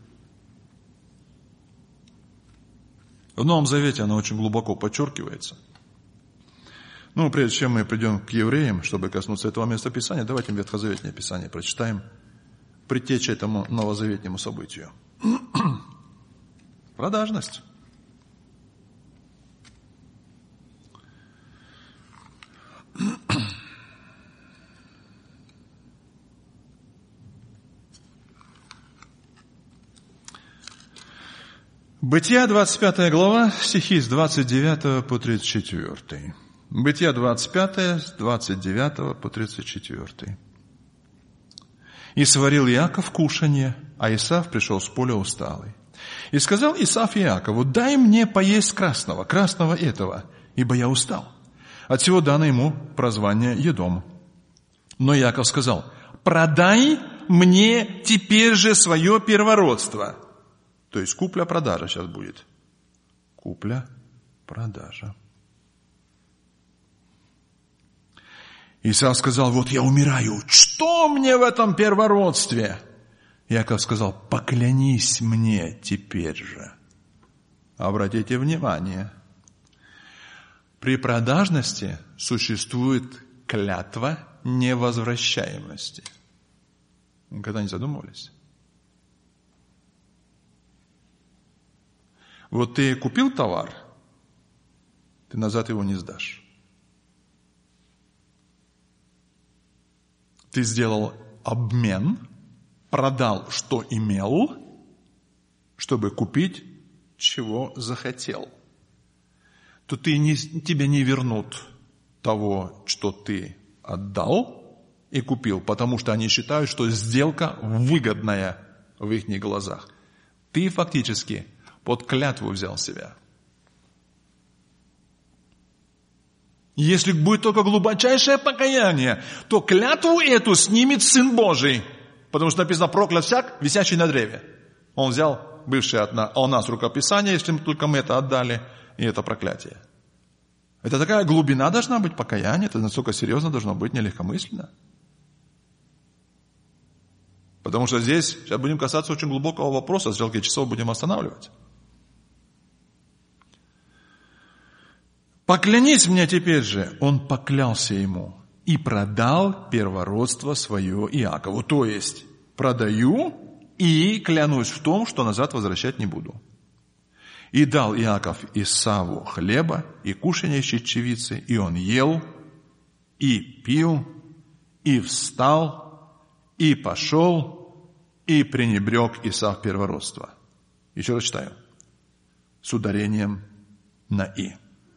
В Новом Завете она очень глубоко подчеркивается. Прежде чем мы придем к евреям, чтобы коснуться этого места Писания, давайте Ветхозаветное Писание прочитаем. Предтеча этому новозаветнему событию. Продажность. Бытия, 25 глава, стихи с 29 по 34. Бытия 25, с 29 по 34. «И сварил Иаков кушанье, а Исав пришел с поля усталый. И сказал Исав Иакову: дай мне поесть красного этого, ибо я устал. Отсего дано ему прозвание Едом. Но Иаков сказал: продай мне теперь же свое первородство». То есть купля-продажа сейчас будет. Купля-продажа. Исав сказал: вот я умираю. Что мне в этом первородстве? Иаков сказал: поклянись мне теперь же. Обратите внимание. При продажности существует клятва невозвращаемости. Никогда не задумывались? Вот ты купил товар, ты назад его не сдашь. Ты сделал обмен, продал, что имел, чтобы купить, чего захотел. То тебе не вернут того, что ты отдал и купил, потому что они считают, что сделка выгодная в их глазах. Ты фактически под клятву взял себя. Если будет только глубочайшее покаяние, то клятву эту снимет Сын Божий. Потому что написано: проклят всяк, висящий на древе. Он взял бывшее о нас рукописание, если только мы это отдали, и это проклятие. Это такая глубина должна быть покаяния, это настолько серьезно должно быть, не легкомысленно. Потому что здесь сейчас будем касаться очень глубокого вопроса, стрелки часов будем останавливать. «Поклянись мне теперь же». Он поклялся ему и продал первородство свое Иакову. То есть, продаю и клянусь в том, что назад возвращать не буду. И дал Иаков Исаву хлеба и кушанье из чечевицы, и он ел, и пил, и встал, и пошел, и пренебрег Исав первородство. Еще раз читаю. С ударением на «и».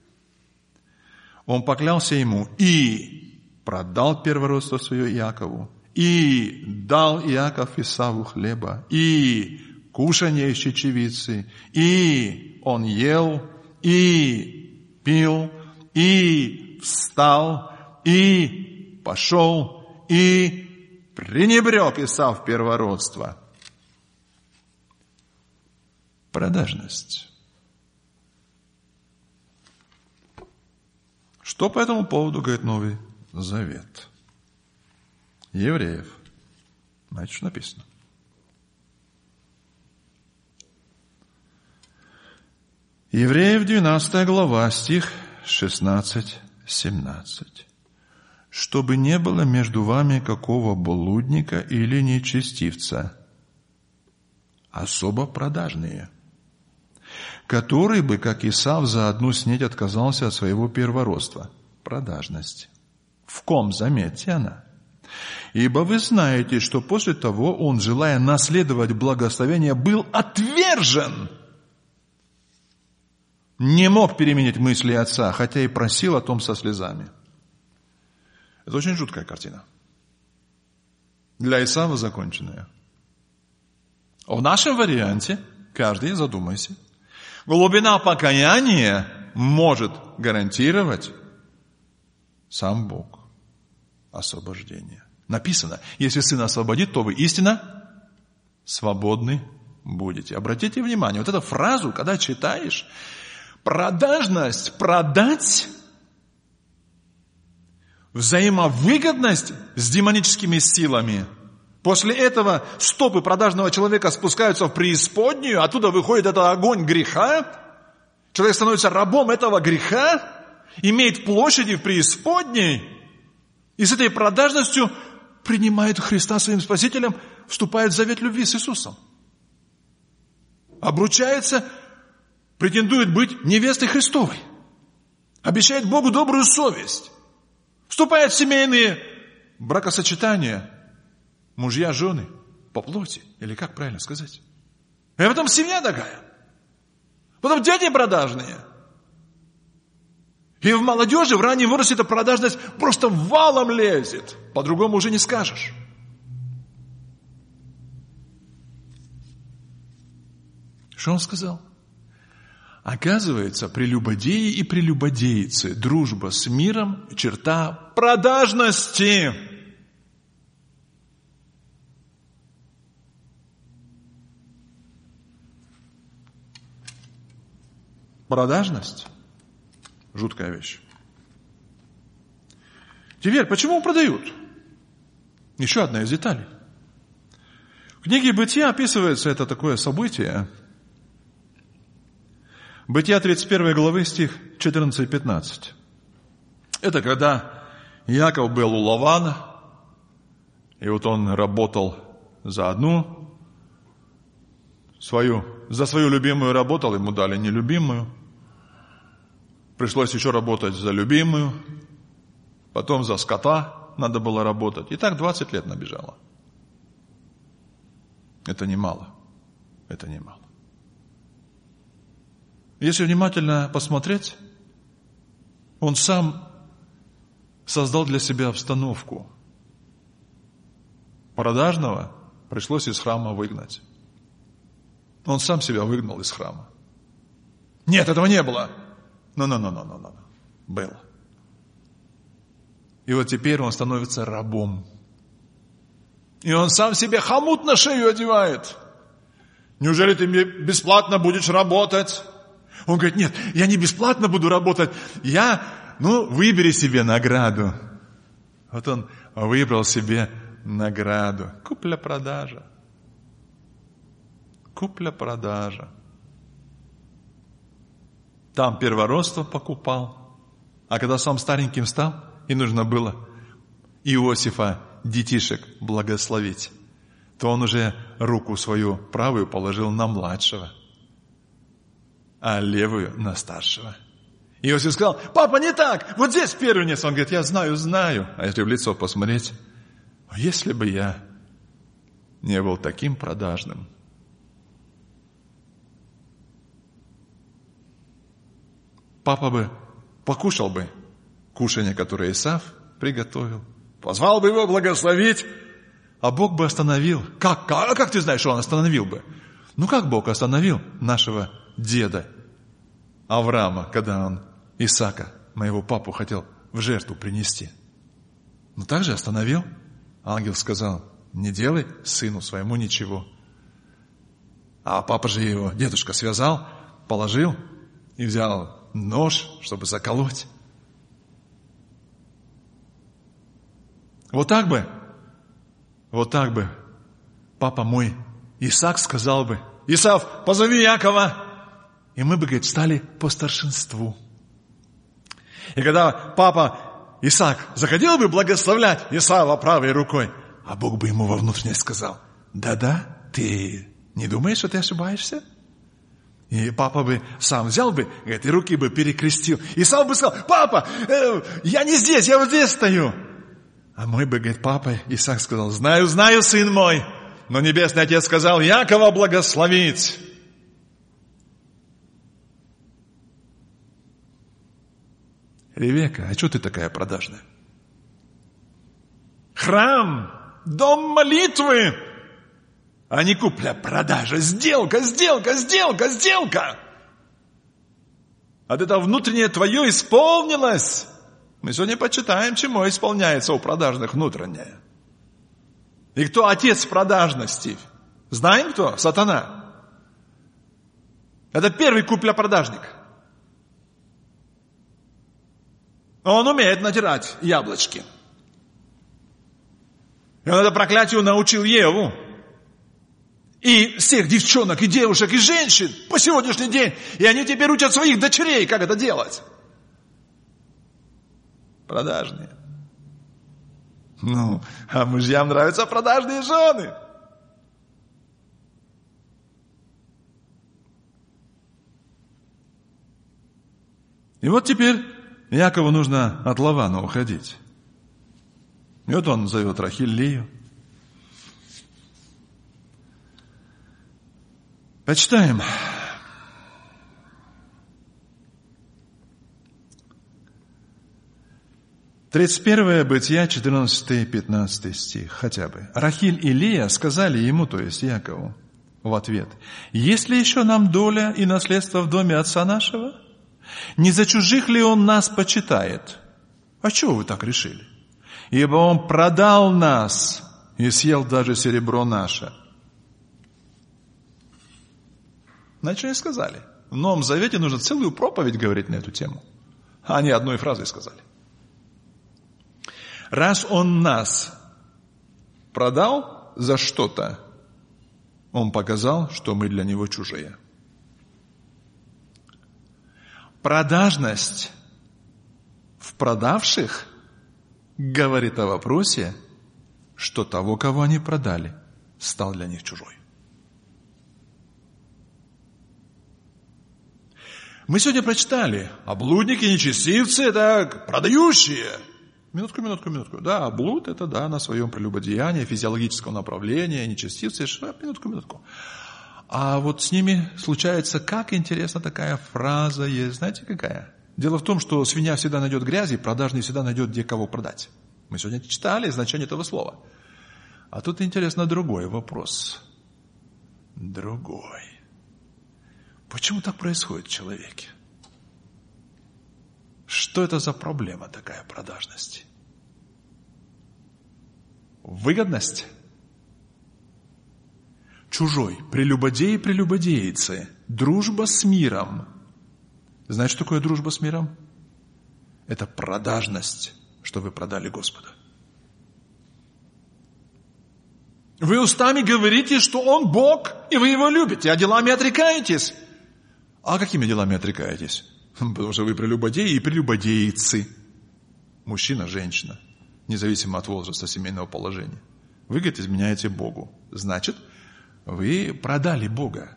Он поклялся ему и продал первородство свое Иакову, и дал Иаков Исаву хлеба, и кушанье из чечевицы, и он ел, и пил, и встал, и пошел, и пренебрег Исав первородство? Продажность. Что по этому поводу говорит Новый Завет? Евреев. Знаете, что написано? Евреев, 12 глава, стих 16-17. «Чтобы не было между вами какого блудника или нечестивца, особо продажные, который бы, как Исав, за одну снеть отказался от своего первородства». Продажность. В ком, заметьте, она? «Ибо вы знаете, что после того он, желая наследовать благословение, был отвержен». Не мог переменить мысли отца, хотя и просил о том со слезами. Это очень жуткая картина. Для Исава законченная. В нашем варианте, каждый задумайся, глубина покаяния может гарантировать сам Бог. Освобождение. Написано, если Сын освободит, то вы истинно свободны будете. Обратите внимание, вот эту фразу, когда читаешь, продажность, продать, взаимовыгодность с демоническими силами. После этого стопы продажного человека спускаются в преисподнюю, оттуда выходит этот огонь греха. Человек становится рабом этого греха, имеет площади в преисподней, и с этой продажностью принимает Христа своим Спасителем, вступает в завет любви с Иисусом. Обручается, претендует быть невестой Христовой. Обещает Богу добрую совесть. Вступает в семейные бракосочетания. Мужья, жены по плоти. Или как правильно сказать? И потом семья такая. Потом дети продажные. И в молодежи, в раннем возрасте эта продажность просто валом лезет. По-другому уже не скажешь. Что он сказал? Оказывается, прелюбодеи и прелюбодейцы, дружба с миром, черта продажности. Продажность – жуткая вещь. Теперь, почему продают? Еще одна из деталей. В книге «Бытия» описывается это такое событие. Бытия 31 главы, стих 14-15. Это когда Иаков был у Лавана, и вот он работал за свою любимую работал, ему дали нелюбимую. Пришлось еще работать за любимую, потом за скота надо было работать. И так 20 лет набежало. Это немало. Это немало. Если внимательно посмотреть, он сам создал для себя обстановку. Продажного пришлось из храма выгнать. Он сам себя выгнал из храма. Нет, этого не было. Но. Было. И вот теперь он становится рабом. И он сам себе хомут на шею одевает. Неужели ты мне бесплатно будешь работать? Он говорит, нет, я не бесплатно буду работать. Выбери себе награду. Вот он выбрал себе награду. Купля-продажа. Купля-продажа. Там первородство покупал. А когда сам стареньким стал, и нужно было Иосифа, детишек, благословить, то он уже руку свою правую положил на младшего, а левую на старшего. Иосиф сказал, папа, не так, вот здесь первенец. Он говорит, я знаю. А если в лицо посмотреть, если бы я не был таким продажным, папа бы покушал бы кушанье, которое Исав приготовил, позвал бы его благословить, а Бог бы остановил. Как ты знаешь, что он остановил бы? Как Бог остановил нашего деда Авраама, когда он Исаака, моего папу, хотел в жертву принести? Так же остановил. Ангел сказал: не делай сыну своему ничего. А папа же его, дедушка, связал, положил и взял нож, чтобы заколоть. Вот так бы папа мой Исаак сказал бы: Исав, позови Якова. И мы бы, говорит, стали по старшинству. И когда папа Исаак захотел бы благословлять Исава правой рукой, а Бог бы ему во внутренность сказал: да-да, ты не думаешь, что ты ошибаешься? И папа бы сам взял бы, говорит, и руки бы перекрестил. Исав бы сказал: папа, я не здесь, я вот здесь стою. А мой бы, говорит, папа Исаак сказал: знаю, сын мой, но Небесный Отец сказал Якова благословить. Ревека, а что ты такая продажная? Храм, дом молитвы, а не купля-продажа, сделка. А это внутреннее твое исполнилось. Мы сегодня почитаем, чему исполняется у продажных внутреннее. И кто отец продажности? Знаем кто? Сатана. Это первый купля-продажник. Он умеет натирать яблочки. И он это проклятию научил Еву. И всех девчонок, и девушек, и женщин по сегодняшний день. И они теперь учат своих дочерей, как это делать. Продажные. А мужьям нравятся продажные жены. И вот теперь Якову нужно от Лавана уходить. И вот он зовет Рахиль, Лию. Почитаем. Тридцать 31 Бытия, 14-15 стих хотя бы. Рахиль и Лия сказали ему, то есть Якову, в ответ: есть ли еще нам доля и наследство в доме отца нашего? Не за чужих ли он нас почитает? А чего вы так решили? Ибо он продал нас и съел даже серебро наше. Знаете, что они сказали? В Новом Завете нужно целую проповедь говорить на эту тему. А они одной фразой сказали. Раз он нас продал за что-то, он показал, что мы для него чужие. Продажность в продавших говорит о вопросе, что того, кого они продали, стал для них чужой. Мы сегодня прочитали, а блудники, нечестивцы – это продающие. Минутку. Да, блуд – это да, на своем прелюбодеянии, физиологического направления, нечестивцы – минутку. А вот с ними случается, как интересно, такая фраза есть. Знаете, какая? Дело в том, что свинья всегда найдет грязи, продажный всегда найдет, где кого продать. Мы сегодня читали значение этого слова. А тут интересно другой вопрос. Другой. Почему так происходит в человеке? Что это за проблема такая продажности? Выгодность? Чужой, прелюбодеи, прелюбодейцы, дружба с миром. Знаете, что такое дружба с миром? Это продажность, что вы продали Господа. Вы устами говорите, что Он Бог, и вы Его любите, а делами отрекаетесь. А какими делами отрекаетесь? Потому что вы прелюбодеи и прелюбодейцы. Мужчина, женщина, независимо от возраста, семейного положения. Вы, говорит, изменяете Богу. Значит, вы продали Бога.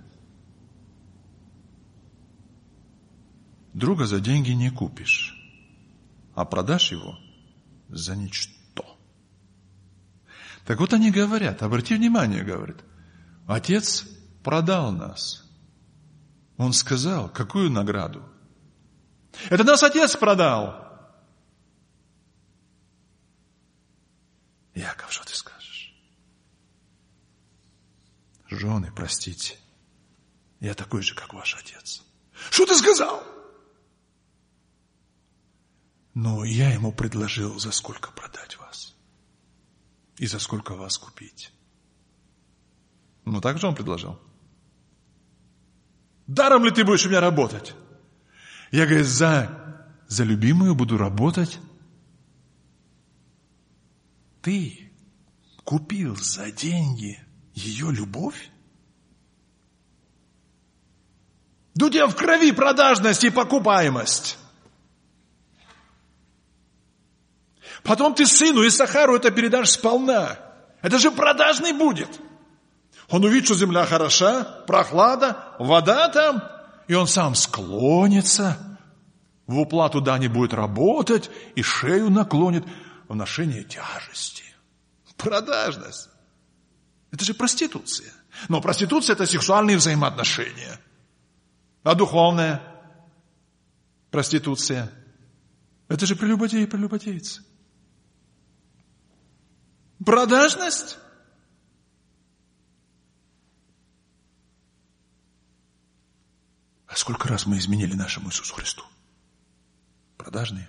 Друга за деньги не купишь, а продашь его за ничто. Так вот они говорят, обрати внимание, говорят, Отец продал нас. Он сказал, какую награду? Это нас Отец продал. Яков, что ты скажешь? Жены, простите, я такой же, как ваш отец. Что ты сказал? Ну, я ему предложил, за сколько продать вас. И за сколько вас купить? Ну, так же он предложил. Даром ли ты будешь у меня работать? Я, говорю, за любимую буду работать. Ты купил за деньги ее любовь? Да у тебя в крови продажность и покупаемость. Потом ты сыну Исахару это передашь сполна. Это же продажный будет. Он увидит, что земля хороша, прохлада, вода там, и он сам склонится, в уплату дани будет работать, и шею наклонит в ношение тяжести. Продажность. Это же проституция. Но проституция – это сексуальные взаимоотношения. А духовная проституция – это же прелюбодей и прелюбодейцы. Продажность? А сколько раз мы изменили нашему Иисусу Христу? Продажные?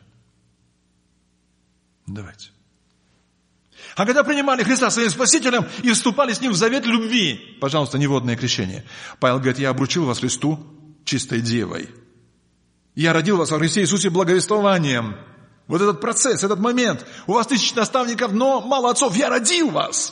Давайте. А когда принимали Христа своим Спасителем и вступали с Ним в завет любви, пожалуйста, неводное крещение. Павел говорит, я обручил вас Христу чистой девой. Я родил вас во Христе Иисусе благовествованием. Вот этот процесс, этот момент. У вас 1000 наставников, но мало отцов. Я родил вас.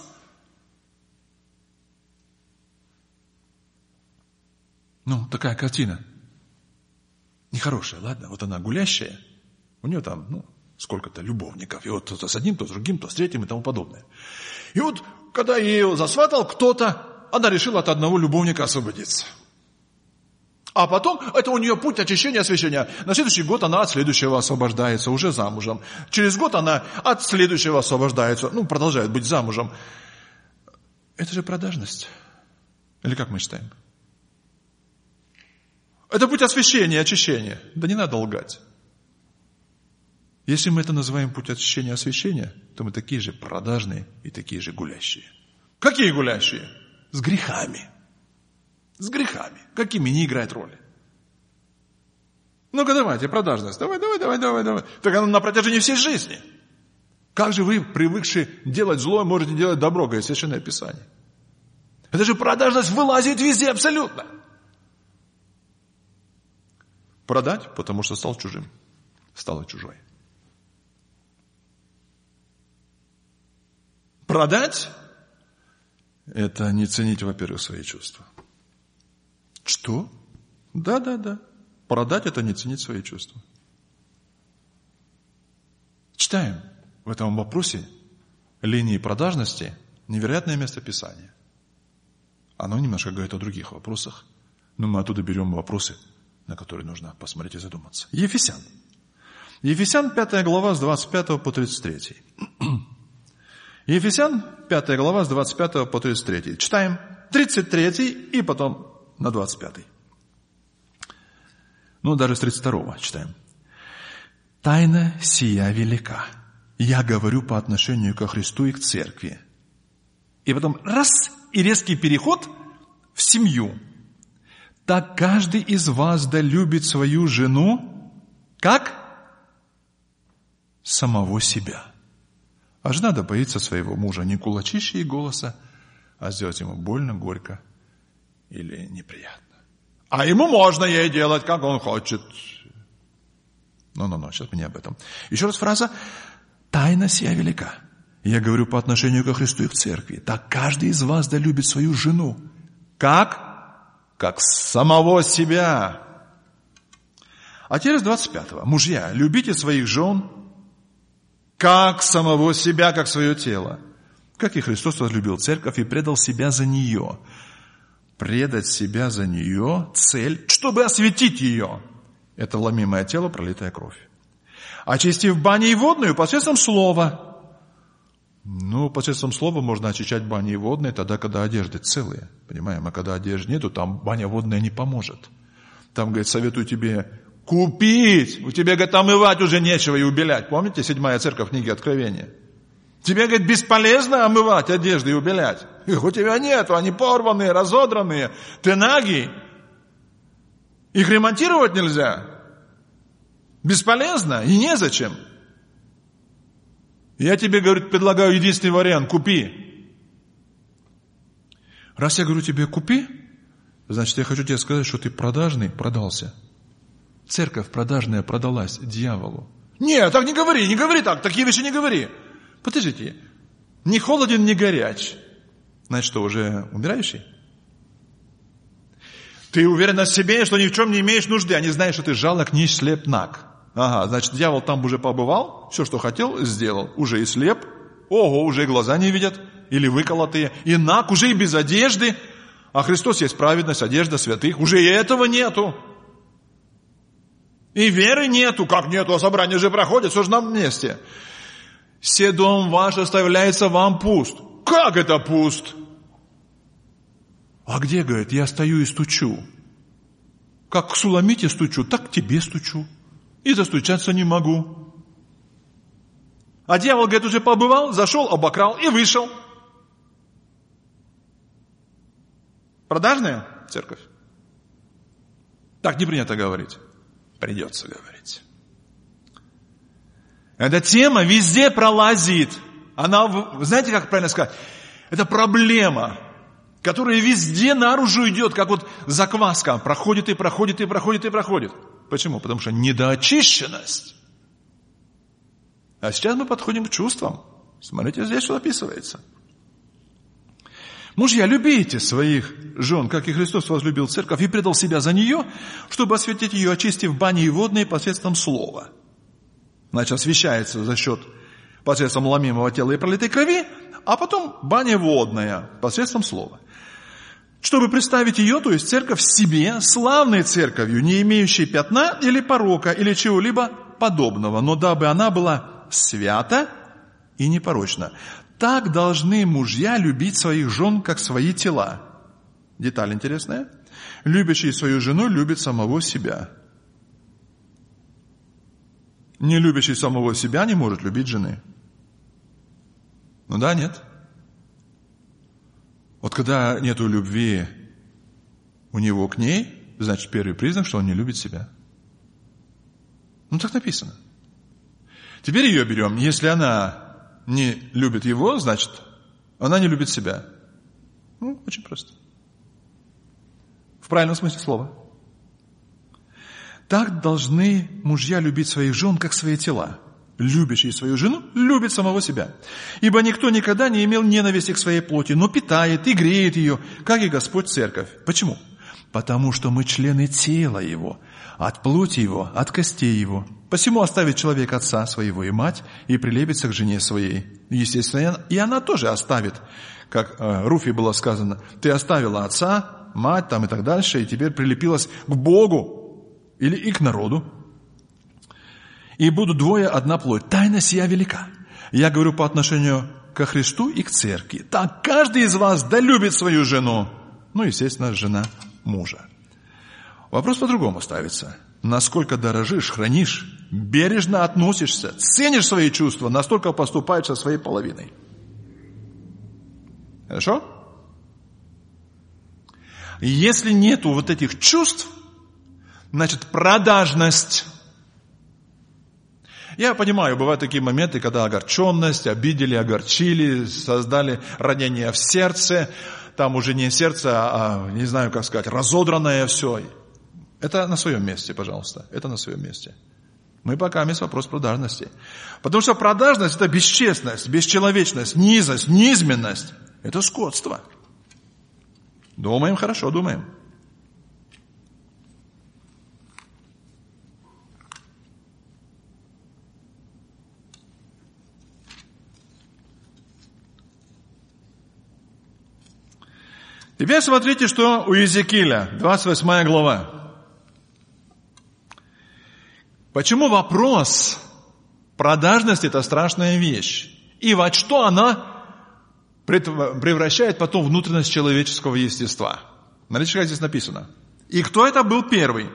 Ну, такая картина. Нехорошая, ладно? Вот она гулящая. У нее там, сколько-то любовников. И вот то с одним, то с другим, то с третьим и тому подобное. И вот, когда ее засватал кто-то, она решила от одного любовника освободиться. А потом, это у нее путь очищения, освящения. На следующий год она от следующего освобождается, уже замужем. Через год она от следующего освобождается, продолжает быть замужем. Это же продажность. Или как мы считаем? Это путь освящения, очищения. Да не надо лгать. Если мы это называем путь очищения, освящения, то мы такие же продажные и такие же гулящие. Какие гулящие? С грехами. С грехами. Какими не играет роли. Ну-ка давайте, продажность. Давай. Так оно на протяжении всей жизни. Как же вы, привыкшие делать зло, можете делать добро, говорит Священное Писание. Это же продажность вылазит везде абсолютно. Продать, потому что стал чужим. Стала чужой. Продать – это не ценить, во-первых, свои чувства. Что? Да. Продать – это не ценить свои чувства. Читаем в этом вопросе линии продажности невероятное местописание. Оно немножко говорит о других вопросах, но мы оттуда берем вопросы, на которые нужно посмотреть и задуматься. Ефесян. Ефесян, 5 глава, с 25 по 33. Ефесян, 5 глава, с 25 по 33. Читаем 33 и потом на 25. Даже с 32 читаем. «Тайна сия велика. Я говорю по отношению ко Христу и к церкви». И потом раз, и резкий переход в семью. «Так каждый из вас да любит свою жену, как? Самого себя. А жена да боится своего мужа не кулачища и голоса, а сделать ему больно, горько или неприятно. А ему можно ей делать, как он хочет». Сейчас мы не об этом. Еще раз фраза. «Тайна сия велика. Я говорю по отношению ко Христу и к церкви. Так каждый из вас да любит свою жену. Как? Как самого себя». А теперь с 25. «Мужья, любите своих жен, как самого себя, как свое тело. Как и Христос возлюбил церковь и предал себя за нее». Предать себя за нее, цель, чтобы осветить ее. Это ломимое тело, пролитая кровь. Очистив баней водную посредством слова. Посредством слова можно очищать бани водные тогда, когда одежды целые. Понимаем? А когда одежды нету, там баня водная не поможет. Там, говорит, советую тебе купить. У тебя, говорит, омывать уже нечего и убелять. Помните, 7 церковь книги Откровения? Тебе, говорит, бесполезно омывать одежды и убелять. Их у тебя нету, они порванные, разодранные. Ты нагий. Их ремонтировать нельзя. Бесполезно и незачем. Я тебе, говорит, предлагаю единственный вариант – купи. Раз я говорю тебе «купи», значит, я хочу тебе сказать, что ты продажный продался. Церковь продажная продалась дьяволу. Нет, так не говори так, такие вещи не говори. Подождите, ни холоден, ни горяч. Значит, что, уже умирающий? Ты уверен в себе, что ни в чем не имеешь нужды, а не знаешь, что ты жалок, нищ, слеп, наг. Ага, значит, дьявол там уже побывал, все, что хотел, сделал. Уже и слеп, ого, уже и глаза не видят, или выколотые, и наг, уже и без одежды. А Христос есть праведность, одежда святых. Уже и этого нету. И веры нету. Как нету? А собрание же проходит, все же на месте. «Се дом ваш оставляется вам пуст». Как это пуст? А где, говорит, я стою и стучу. Как к Суламите стучу, так к тебе стучу. И достучаться не могу. А дьявол, говорит, уже побывал, зашел, обокрал и вышел. Продажная церковь? Так не принято говорить. Придется говорить. Эта тема везде пролазит. Она, знаете, как правильно сказать? Это проблема, которая везде наружу идет, как вот закваска. Проходит и проходит, и проходит, и проходит. Почему? Потому что недоочищенность. А сейчас мы подходим к чувствам. Смотрите, здесь что описывается. Мужья, любите своих жен, как и Христос возлюбил церковь и предал себя за нее, чтобы осветить ее, очистив бани и водные посредством слова. Значит, освящается за счет посредством ломимого тела и пролитой крови, а потом баня водная посредством слова. Чтобы представить ее, то есть церковь, себе, славной церковью, не имеющей пятна или порока, или чего-либо подобного, но дабы она была свята и непорочна. Так должны мужья любить своих жен, как свои тела. Деталь интересная. Любящий свою жену любит самого себя. Не любящий самого себя не может любить жены. Ну да, нет. Вот когда нету любви у него к ней, значит, первый признак, что он не любит себя. Ну так написано. Теперь ее берем. Если она не любит его, значит, она не любит себя. Ну, очень просто. В правильном смысле слова. Так должны мужья любить своих жен, как свои тела. Любящий свою жену любит самого себя. Ибо никто никогда не имел ненависти к своей плоти, но питает и греет ее, как и Господь церковь. Почему? Потому что мы члены тела Его, от плоти Его, от костей Его. Посему оставит человек отца своего и мать, и прилепится к жене своей. Естественно, и она тоже оставит, как Руфи было сказано, ты оставила отца, мать там и так дальше, и теперь прилепилась к Богу или и к народу. И будут двое одна плоть. Тайна сия велика. Я говорю по отношению ко Христу и к церкви. Так каждый из вас да любит свою жену. Ну, естественно, жена мужа. Вопрос по-другому ставится. Насколько дорожишь, хранишь, бережно относишься, ценишь свои чувства, настолько поступаешь со своей половиной. Хорошо? Если нету вот этих чувств, значит, продажность. Я понимаю, бывают такие моменты, когда огорченность, обидели, огорчили, создали ранение в сердце, там уже не сердце, а не знаю, как сказать, разодранное все. Это на своем месте, пожалуйста, это на своем месте. Мы пока есть вопрос продажности. Потому что продажность – это бесчестность, бесчеловечность, низость, низменность. Это скотство. Думаем хорошо, думаем. Теперь смотрите, что у Иезекииля, 28 глава. Почему вопрос продажности – это страшная вещь? И во что она превращает потом внутренность человеческого естества? Смотрите, как здесь написано. И кто это был первый?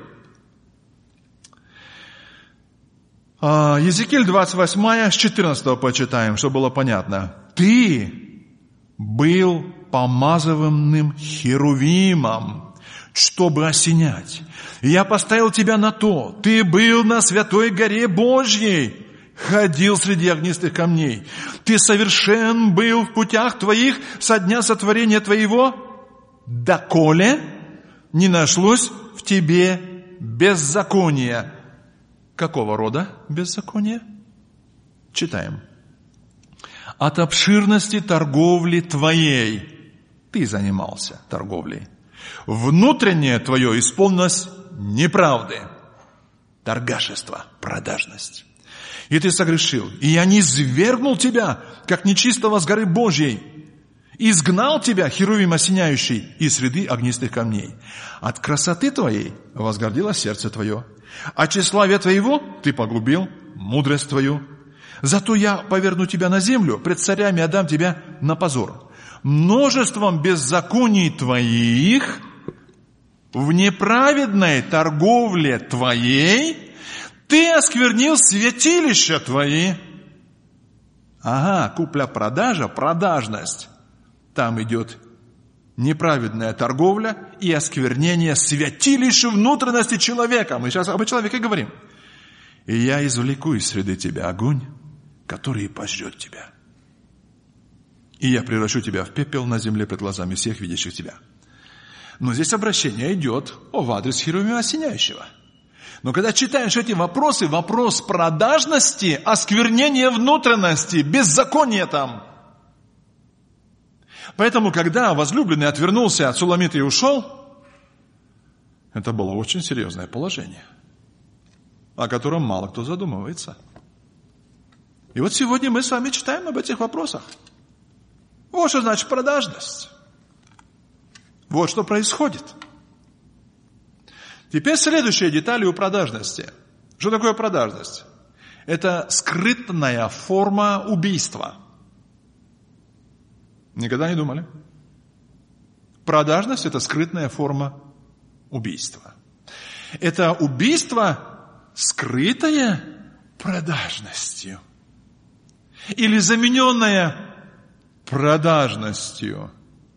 Иезекииль 28, с 14 почитаем, чтобы было понятно. Ты был помазанным херувимом, чтобы осенять. Я поставил тебя на то. Ты был на святой горе Божьей. ходил среди огнистых камней. Ты совершен был в путях твоих со дня сотворения твоего, доколе не нашлось в тебе беззакония». Какого рода беззаконие? Читаем. «От обширности торговли твоей». Ты занимался торговлей. «Внутреннее твое исполнилось неправды». Торгашество, продажность. «И ты согрешил, и я низвергнул тебя, как нечистого с горы Божьей, изгнал тебя, херувим осеняющий, из среды огнистых камней. От красоты твоей возгордилось сердце твое, а тщеславие твоего ты погубил мудрость твою. Зато я поверну тебя на землю, пред царями отдам тебя на позор. Множеством беззаконий твоих в неправедной торговле твоей ты осквернил святилища твои». Ага, купля-продажа, продажность. Там идет неправедная торговля и осквернение святилища внутренности человека. Мы сейчас об человеке говорим. «И я извлеку из среды тебя огонь, который пожрет тебя. И я превращу тебя в пепел на земле пред глазами всех видящих тебя». Но здесь обращение идет в адрес херувима осеняющего. Но когда читаешь эти вопросы, вопрос продажности, осквернения внутренности, беззакония там. Поэтому, когда возлюбленный отвернулся от Суламиты и ушел, это было очень серьезное положение, о котором мало кто задумывается. И вот сегодня мы с вами читаем об этих вопросах. Вот что значит продажность. Вот что происходит. Теперь следующие детали о продажности. Что такое продажность? Это скрытная форма убийства. Никогда не думали? Продажность – это скрытная форма убийства. Это убийство, скрытое продажностью. Или замененное продажностью.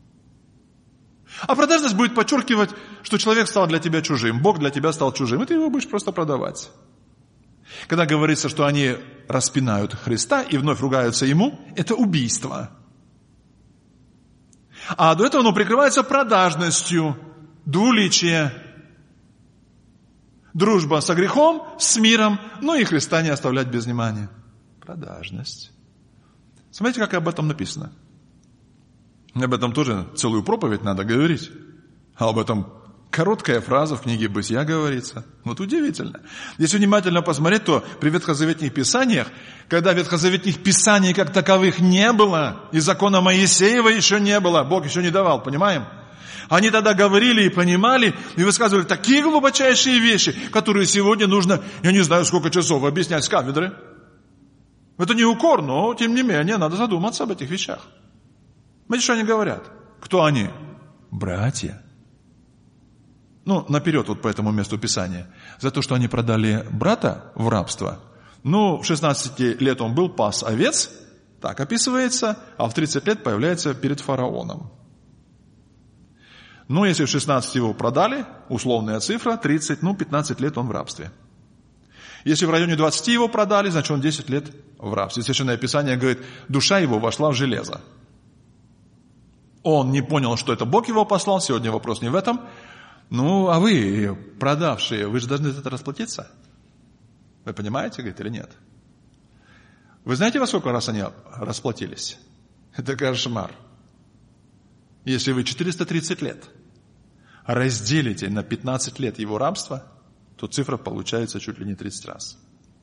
А продажность будет подчеркивать, что человек стал для тебя чужим, Бог для тебя стал чужим, и ты его будешь просто продавать. Когда говорится, что они распинают Христа и вновь ругаются Ему, это убийство. А до этого оно прикрывается продажностью, двуличие, дружба со грехом, с миром, но и Христа не оставлять без внимания. Продажность. Смотрите, как об этом написано. Об этом тоже целую проповедь надо говорить. А об этом короткая фраза в книге «Бытия» говорится. Вот удивительно. Если внимательно посмотреть, то при ветхозаветных писаниях, когда ветхозаветных писаний как таковых не было, и закона Моисеева еще не было, Бог еще не давал, понимаем? Они тогда говорили и понимали, и высказывали такие глубочайшие вещи, которые сегодня нужно, я не знаю, сколько часов объяснять с кафедры. Это не укор, но, тем не менее, надо задуматься об этих вещах. Смотрите, что они говорят. Кто они? Братья. Наперед вот по этому месту Писания. За то, что они продали брата в рабство. В 16 лет он был, пас овец, так описывается, а в 30 лет появляется перед фараоном. Если в 16 его продали, условная цифра, 30, 15 лет он в рабстве. Если в районе 20 его продали, значит он 10 лет в рабстве. Священное Писание говорит, душа его вошла в железо. Он не понял, что это Бог его послал, сегодня вопрос не в этом. А вы, продавшие, вы же должны за это расплатиться. Вы понимаете, говорит, или нет? Вы знаете, во сколько раз они расплатились? Это кошмар. Если вы 430 лет разделите на 15 лет его рабства, то цифра получается чуть ли не 30 раз.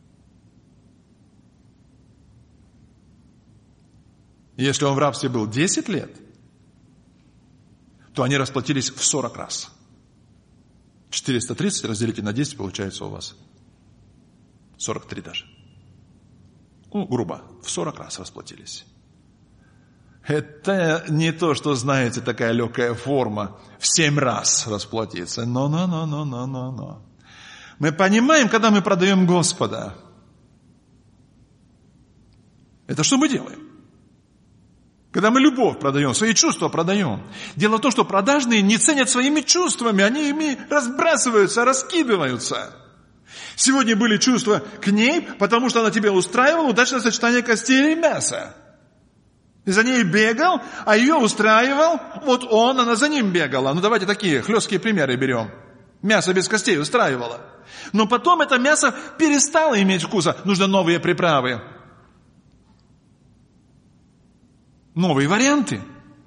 Если он в рабстве был 10 лет, то они расплатились в 40 раз. 430 разделите на 10, получается у вас 43 даже. Грубо, в 40 раз расплатились. Это не то, что, знаете, такая легкая форма в 7 раз расплатиться. Но. Мы понимаем, когда мы продаем Господа. Это что мы делаем? Когда мы любовь продаем, свои чувства продаем. Дело в том, что продажные не ценят своими чувствами, они ими разбрасываются, раскидываются. Сегодня были чувства к ней, потому что она тебя устраивала, удачное сочетание костей и мяса. Ты за ней бегал, а ее устраивал, вот он, она за ним бегала. Ну давайте такие хлесткие примеры берем. Мясо без костей устраивало. Но потом это мясо перестало иметь вкуса. Нужны новые приправы. Новые варианты.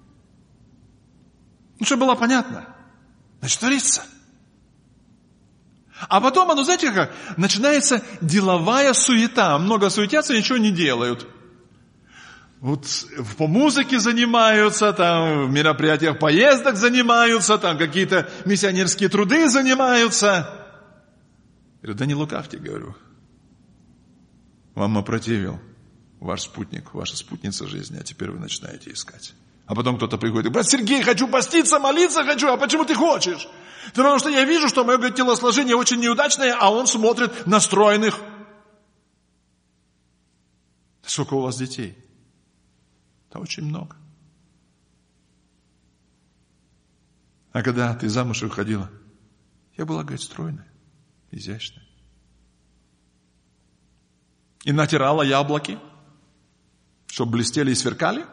Ну, чтобы было понятно. Значит, творится. А потом, оно, знаете как, начинается деловая суета. Много суетятся, ничего не делают. Вот по музыке занимаются, там в мероприятиях поездок занимаются, там какие-то миссионерские труды занимаются. Я говорю, да не лукавьте, говорю. Вам опротивил ваш спутник, ваша спутница жизни, а теперь вы начинаете искать. А потом кто-то приходит и говорит, брат Сергей, хочу поститься, молиться хочу, а почему ты хочешь? Потому что я вижу, что мое, говорит, телосложение очень неудачное, а он смотрит на стройных. Сколько у вас детей? Это очень много. А когда ты замуж выходила, я была, говорит, стройная, изящная. И натирала яблоки, чтобы блестели и сверкали?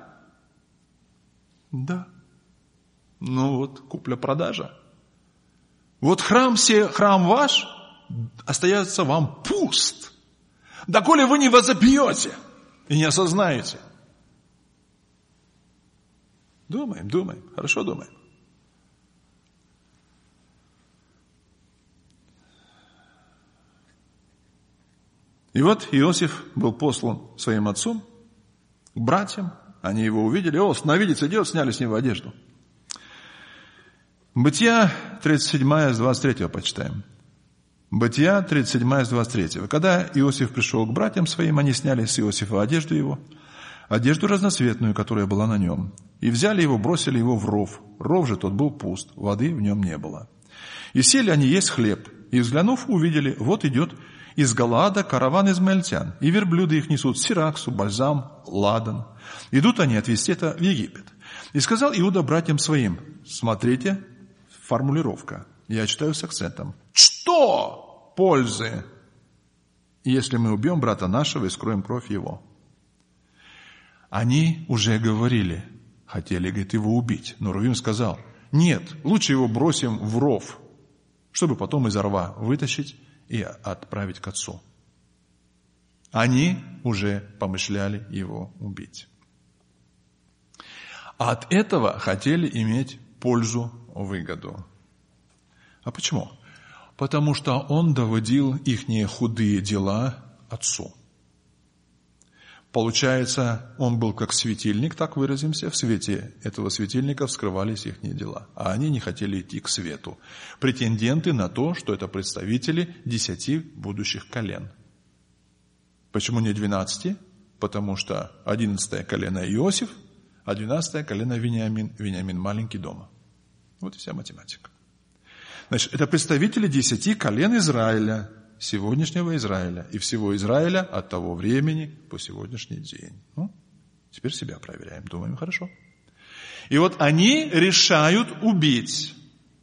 Да. Ну вот, купля-продажа. Вот храм ваш остается вам пуст. Доколе вы не возопьете и не осознаете. Думаем, хорошо думаем. И вот Иосиф был послан своим отцом к братьям. Они его увидели. Остановились, идет, сняли с него одежду. Бытия 37 с 23 почитаем. Бытия 37 с 23. Когда Иосиф пришел к братьям своим, они сняли с Иосифа одежду его, одежду разноцветную, которая была на нем, и взяли его, бросили его в ров. Ров же тот был пуст, воды в нем не было. И сели они есть хлеб, и, взглянув, увидели, вот идет из Галаада караван измаильтян, и верблюды их несут Сираксу, Бальзам, Ладан. Идут они отвезти это в Египет. И сказал Иуда братьям своим, смотрите, формулировка, я читаю с акцентом, что пользы, если мы убьем брата нашего и скроем кровь его? Они уже говорили, хотели, говорит, его убить. Но Рувим сказал, нет, лучше его бросим в ров, чтобы потом из рва вытащить и отправить к отцу. Они уже помышляли его убить. А от этого хотели иметь пользу, выгоду. А почему? Потому что он доводил ихние худые дела отцу. Получается, он был как светильник, так выразимся, в свете этого светильника вскрывались их дела. А они не хотели идти к свету. Претенденты на то, что это представители 10 будущих колен. Почему не 12? Потому что 11 колено Иосиф, а 12 колено Вениамин. Вениамин маленький дома. Вот и вся математика. Значит, это представители 10 колен Израиля, сегодняшнего Израиля и всего Израиля от того времени по сегодняшний день. Ну, теперь себя проверяем. Думаем, хорошо. И вот они решают убить.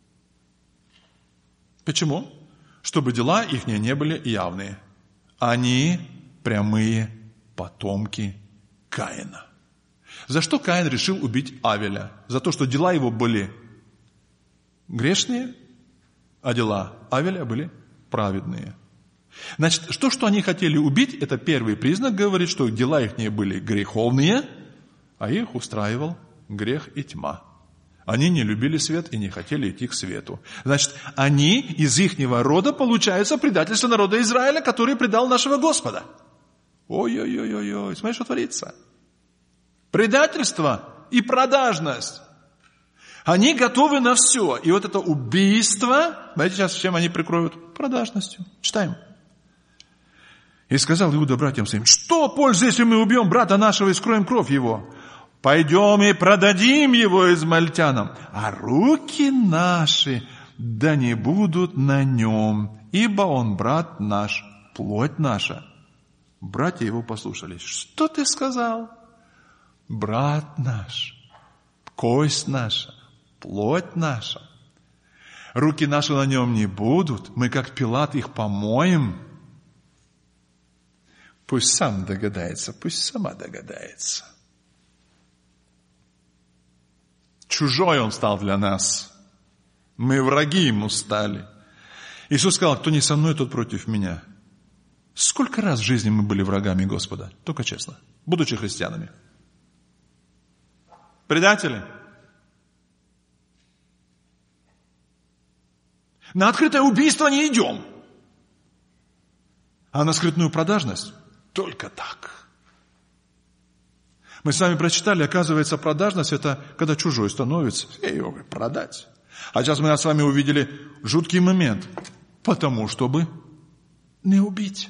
Почему? Чтобы дела их не были явные. Они прямые потомки Каина. За что Каин решил убить Авеля? За то, что дела его были грешные, а дела Авеля были праведные. Значит, что они хотели убить, это первый признак, говорит, что дела их не были греховные, а их устраивал грех и тьма. Они не любили свет и не хотели идти к свету. Значит, они из ихнего рода, получается, предательство народа Израиля, который предал нашего Господа. Ой-ой-ой-ой, смотри, что творится. Предательство и продажность. Они готовы на все. И вот это убийство, знаете, сейчас чем они прикроют? Продажностью. Читаем. И сказал Иуда братьям своим, что пользы, если мы убьем брата нашего и скроем кровь его? Пойдем и продадим его измаильтянам, а руки наши да не будут на нем, ибо он брат наш, плоть наша. Братья его послушались. Что ты сказал? Брат наш, кость наша, плоть наша. Руки наши на нем не будут. Мы, как Пилат, их помоем. Пусть сам догадается, пусть сама догадается. Чужой он стал для нас. Мы враги ему стали. Иисус сказал: кто не со мной, тот против меня. Сколько раз в жизни мы были врагами Господа? Только честно. Будучи христианами. Предатели. На открытое убийство не идем. А на скрытную продажность только так. Мы с вами прочитали, оказывается, продажность — это когда чужой становится, его продать. А сейчас мы с вами увидели жуткий момент. Потому, чтобы не убить.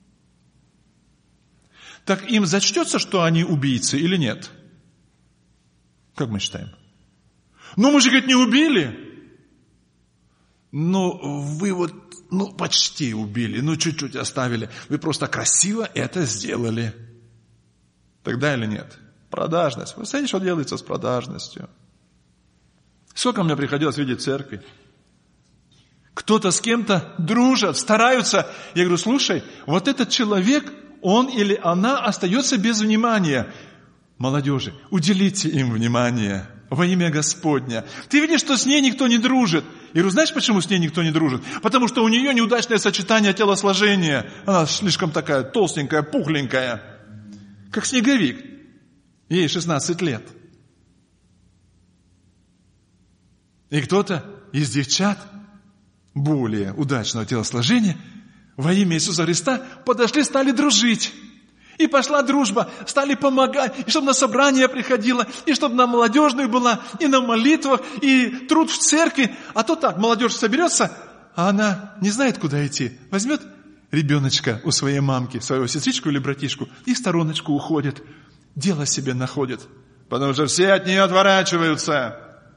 Так им зачтется, что они убийцы или нет? Как мы считаем? Ну, мы же, говорит, не убили. Ну, вы почти убили, чуть-чуть оставили. Вы просто красиво это сделали. Тогда или нет? Продажность. Вы знаете, что делается с продажностью? Сколько мне приходилось видеть церкви? Кто-то с кем-то дружат, стараются. Я говорю: слушай, вот этот человек, он или она остается без внимания. Молодежи, уделите им внимание во имя Господня. Ты видишь, что с ней никто не дружит. И знаешь, почему с ней никто не дружит? Потому что у нее неудачное сочетание телосложения. Она слишком такая толстенькая, пухленькая, как снеговик. Ей 16 лет. И кто-то из девчат более удачного телосложения во имя Иисуса Христа подошли, стали дружить. И пошла дружба, стали помогать, и чтобы на собрание приходила, и чтобы на молодежную была, и на молитвах, и труд в церкви. А то так, молодежь соберется, а она не знает, куда идти. Возьмет ребеночка у своей мамки, свою сестричку или братишку, и в стороночку уходит. Дело себе находит, потому что все от нее отворачиваются.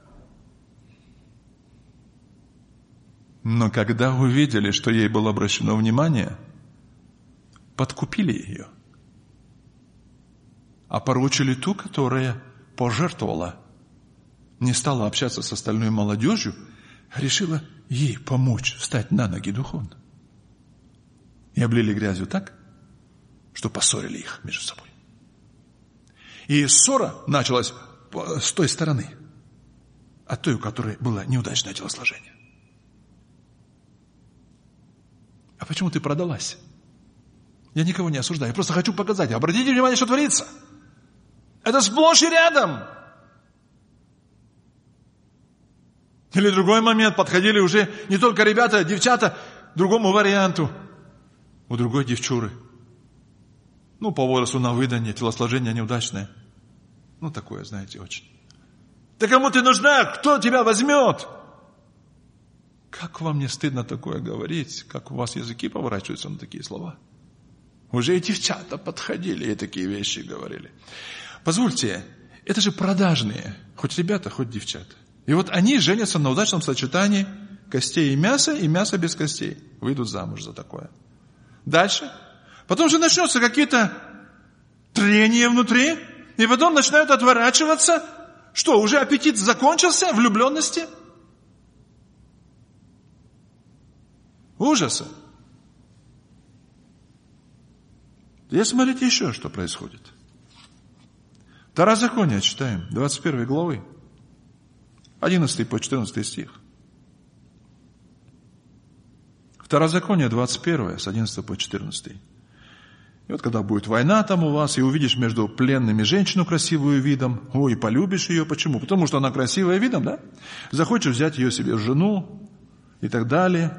Но когда увидели, что ей было обращено внимание, подкупили ее. Опорочили ту, которая пожертвовала, не стала общаться с остальной молодежью, решила ей помочь встать на ноги духовно. И облили грязью так, что поссорили их между собой. И ссора началась с той стороны, от той, у которой было неудачное телосложение. А почему ты продалась? Я никого не осуждаю, я просто хочу показать. Обратите внимание, что творится. Это сплошь и рядом. Или другой момент, подходили уже не только ребята, девчата, другому варианту. У другой девчуры. По возрасту на выданье, телосложение неудачное. Такое, знаете, очень. Да кому ты нужна? Кто тебя возьмет? Как вам не стыдно такое говорить? Как у вас языки поворачиваются на такие слова? Уже и девчата подходили и такие вещи говорили. Позвольте, это же продажные. Хоть ребята, хоть девчата. И вот они женятся на удачном сочетании костей и мяса без костей. Выйдут замуж за такое. Дальше. Потом же начнется какие-то трения внутри. И потом начинают отворачиваться. Что, уже аппетит закончился? Влюбленности? Ужасы. И смотрите еще, что происходит. Второзаконие читаем, 21 главы, 11 по 14 стих. Второзаконие 21, с 11 по 14. И вот когда будет война там у вас, и увидишь между пленными женщину красивую видом, полюбишь ее. Почему? Потому что она красивая видом, да? Захочешь взять ее себе в жену и так далее.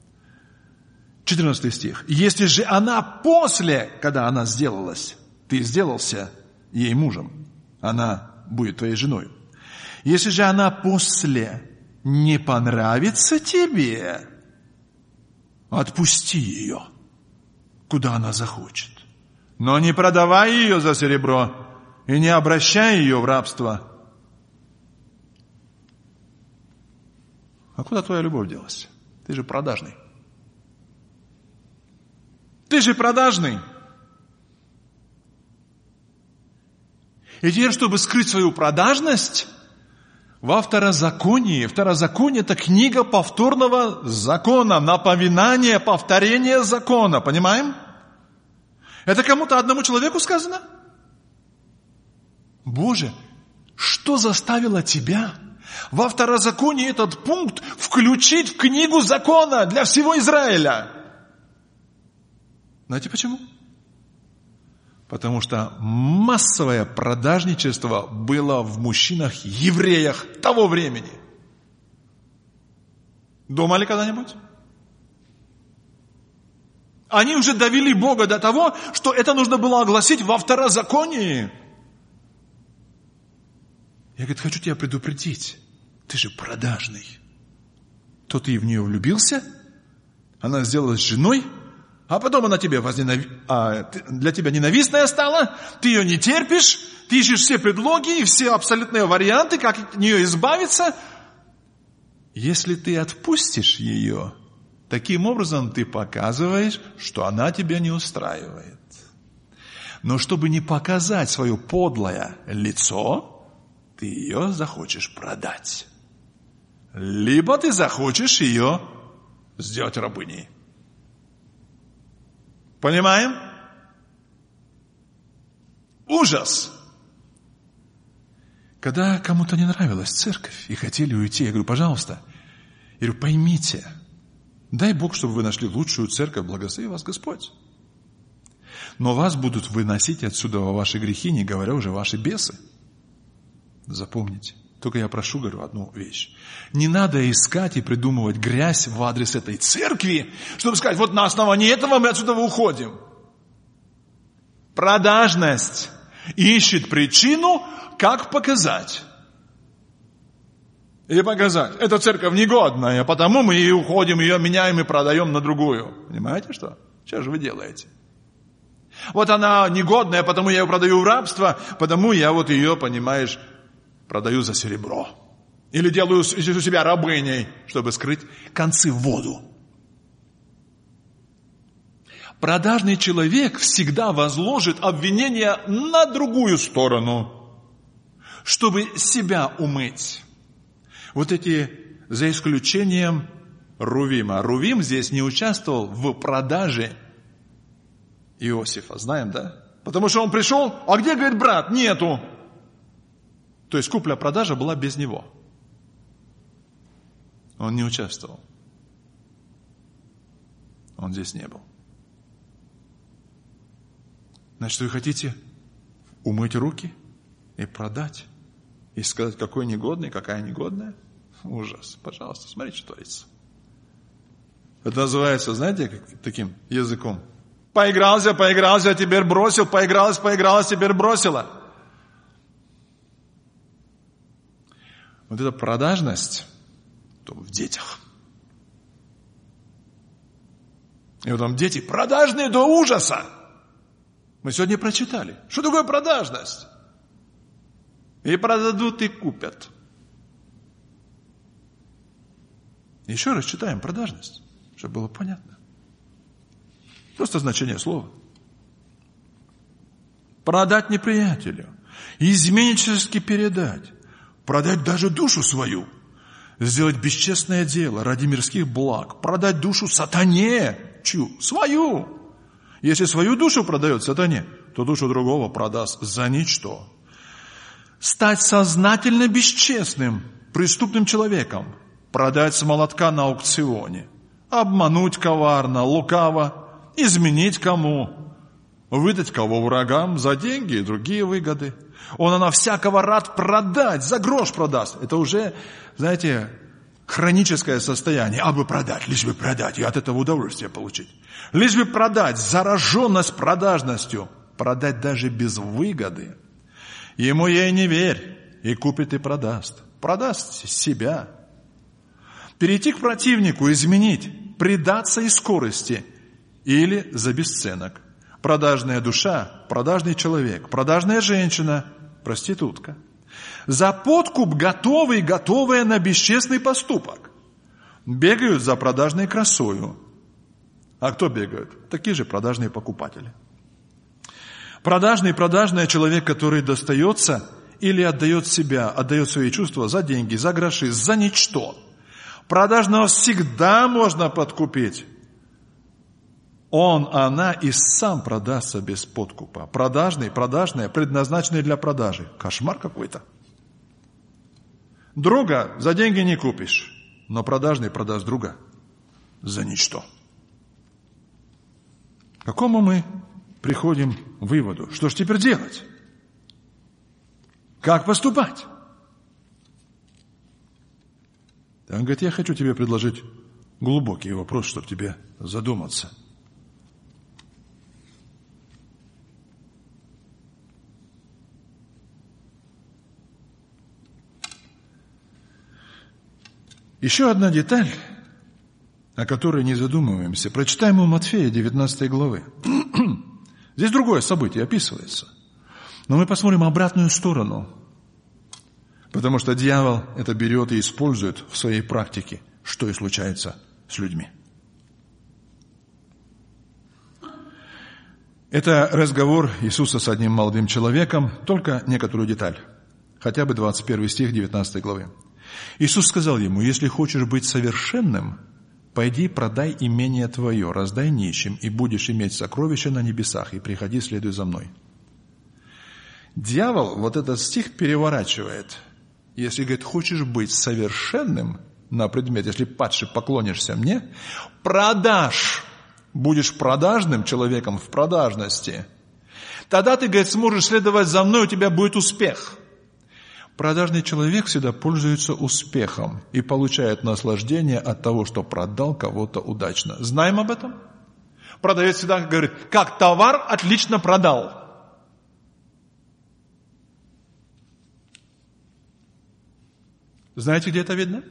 14 стих. Если же она после, когда она сделалась, ты сделался ей мужем, она будет твоей женой. Если же она после не понравится тебе, отпусти ее, куда она захочет. Но не продавай ее за серебро и не обращай ее в рабство. А куда твоя любовь делась? Ты же продажный. Ты же продажный. И теперь, чтобы скрыть свою продажность, Во Второзаконии, Второзаконие – это книга повторного закона, напоминание, повторение закона, понимаем? Это кому-то одному человеку сказано? Боже, что заставило тебя во Второзаконии этот пункт включить в книгу закона для всего Израиля? Знаете почему? Потому что массовое продажничество было в мужчинах-евреях того времени. Думали когда-нибудь? Они уже довели Бога до того, что это нужно было огласить во Второзаконии. Я, говорит, хочу тебя предупредить. Ты же продажный. То ты в нее влюбился, она сделалась женой, а потом она тебе для тебя ненавистная стала, ты ее не терпишь, ты ищешь все предлоги и все абсолютные варианты, как от нее избавиться. Если ты отпустишь ее, таким образом ты показываешь, что она тебя не устраивает. Но чтобы не показать свое подлое лицо, ты ее захочешь продать. Либо ты захочешь ее сделать рабыней. Понимаем? Ужас! Когда кому-то не нравилась церковь и хотели уйти, я говорю, пожалуйста, я говорю, поймите, дай Бог, чтобы вы нашли лучшую церковь, благослови вас Господь. Но вас будут выносить отсюда во ваши грехи, не говоря уже ваши бесы. Запомните. Только я прошу, говорю, одну вещь. Не надо искать и придумывать грязь в адрес этой церкви, чтобы сказать, вот на основании этого мы отсюда уходим. Продажность ищет причину, как показать. Или показать, эта церковь негодная, потому мы и уходим, ее меняем и продаем на другую. Понимаете что? Что же вы делаете? Вот она негодная, потому я ее продаю в рабство, потому я вот ее, понимаешь, продаю за серебро. Или делаю себя рабыней, чтобы скрыть концы в воду. Продажный человек всегда возложит обвинение на другую сторону, чтобы себя умыть. Вот эти, за исключением Рувима. Рувим здесь не участвовал в продаже Иосифа, знаем, да? Потому что он пришел, а где, говорит, брат? Нету. То есть купля-продажа была без него. Он не участвовал. Он здесь не был. Значит, вы хотите умыть руки и продать? И сказать, какой негодный, какая негодная? Ужас. Пожалуйста, смотрите, что творится. Это называется, знаете, таким языком. Поигрался, теперь бросил, поигралась, теперь бросила. Вот эта продажность в детях. И вот там дети продажные до ужаса. Мы сегодня прочитали. Что такое продажность? И продадут, и купят. Еще раз читаем продажность, чтобы было понятно. Просто значение слова. Продать неприятелю, изменнически передать, продать даже душу свою, сделать бесчестное дело ради мирских благ, продать душу сатане, чью? Свою. Если свою душу продает сатане, то душу другого продаст за ничто. Стать сознательно бесчестным, преступным человеком, продать с молотка на аукционе, обмануть коварно, лукаво, изменить кому, выдать кого врагам за деньги и другие выгоды. Он всякого рад продать, за грош продаст. Это уже, знаете, хроническое состояние. А бы продать, лишь бы продать, и от этого удовольствие получить. Лишь бы продать, зараженность продажностью, продать даже без выгоды. Ему ей не верь, и купит и продаст. Продаст себя. Перейти к противнику, изменить, предаться и скорости, или за бесценок. Продажная душа, продажный человек, продажная женщина, проститутка. За подкуп готовые на бесчестный поступок. Бегают за продажной красою. А кто бегает? Такие же продажные покупатели. Продажный человек, который достается или отдает себя, отдает свои чувства за деньги, за гроши, за ничто. Продажного всегда можно подкупить. Он, она и сам продастся без подкупа. Продажные, предназначенные для продажи. Кошмар какой-то. Друга за деньги не купишь, но продажный продаст друга за ничто. К какому мы приходим к выводу? Что же теперь делать? Как поступать? Он говорит, я хочу тебе предложить глубокий вопрос, чтобы тебе задуматься. Еще одна деталь, о которой не задумываемся. Прочитаем у Матфея 19 главы. Здесь другое событие описывается. Но мы посмотрим обратную сторону. Потому что дьявол это берет и использует в своей практике, что и случается с людьми. Это разговор Иисуса с одним молодым человеком, только некоторую деталь. Хотя бы 21 стих 19 главы. Иисус сказал ему, если хочешь быть совершенным, пойди продай имение твое, раздай нищим, и будешь иметь сокровища на небесах, и приходи, следуй за мной. Дьявол вот этот стих переворачивает. Если, говорит, хочешь быть совершенным на предмет, если падше поклонишься мне, продашь, будешь продажным человеком в продажности, тогда ты, говорит, сможешь следовать за мной, у тебя будет успех. Продажный человек всегда пользуется успехом и получает наслаждение от того, что продал кого-то удачно. Знаем об этом? Продавец всегда говорит, как товар отлично продал. Знаете, где это видно?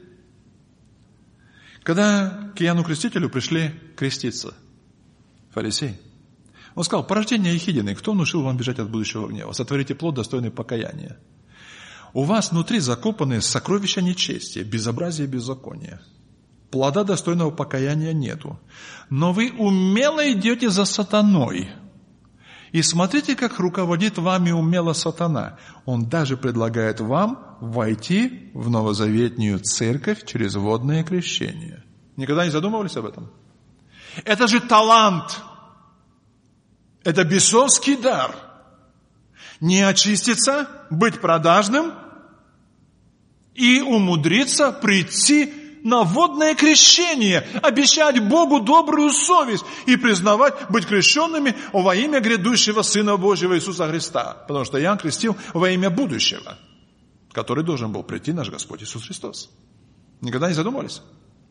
Когда к Иоанну Крестителю пришли креститься, фарисеи, он сказал, порождение Ехидины, кто внушил вам бежать от будущего гнева? Сотворите плод, достойный покаяния. У вас внутри закопаны сокровища нечестия, безобразия и беззакония. Плода достойного покаяния нету. Но вы умело идете за сатаной. И смотрите, как руководит вами умело сатана. Он даже предлагает вам войти в новозаветнюю церковь через водное крещение. Никогда не задумывались об этом? Это же талант. Это бесовский дар. Не очиститься, быть продажным и умудриться прийти на водное крещение, обещать Богу добрую совесть и признавать, быть крещенными во имя грядущего Сына Божьего Иисуса Христа. Потому что Иоанн крестил во имя будущего, который должен был прийти наш Господь Иисус Христос. Никогда не задумывались?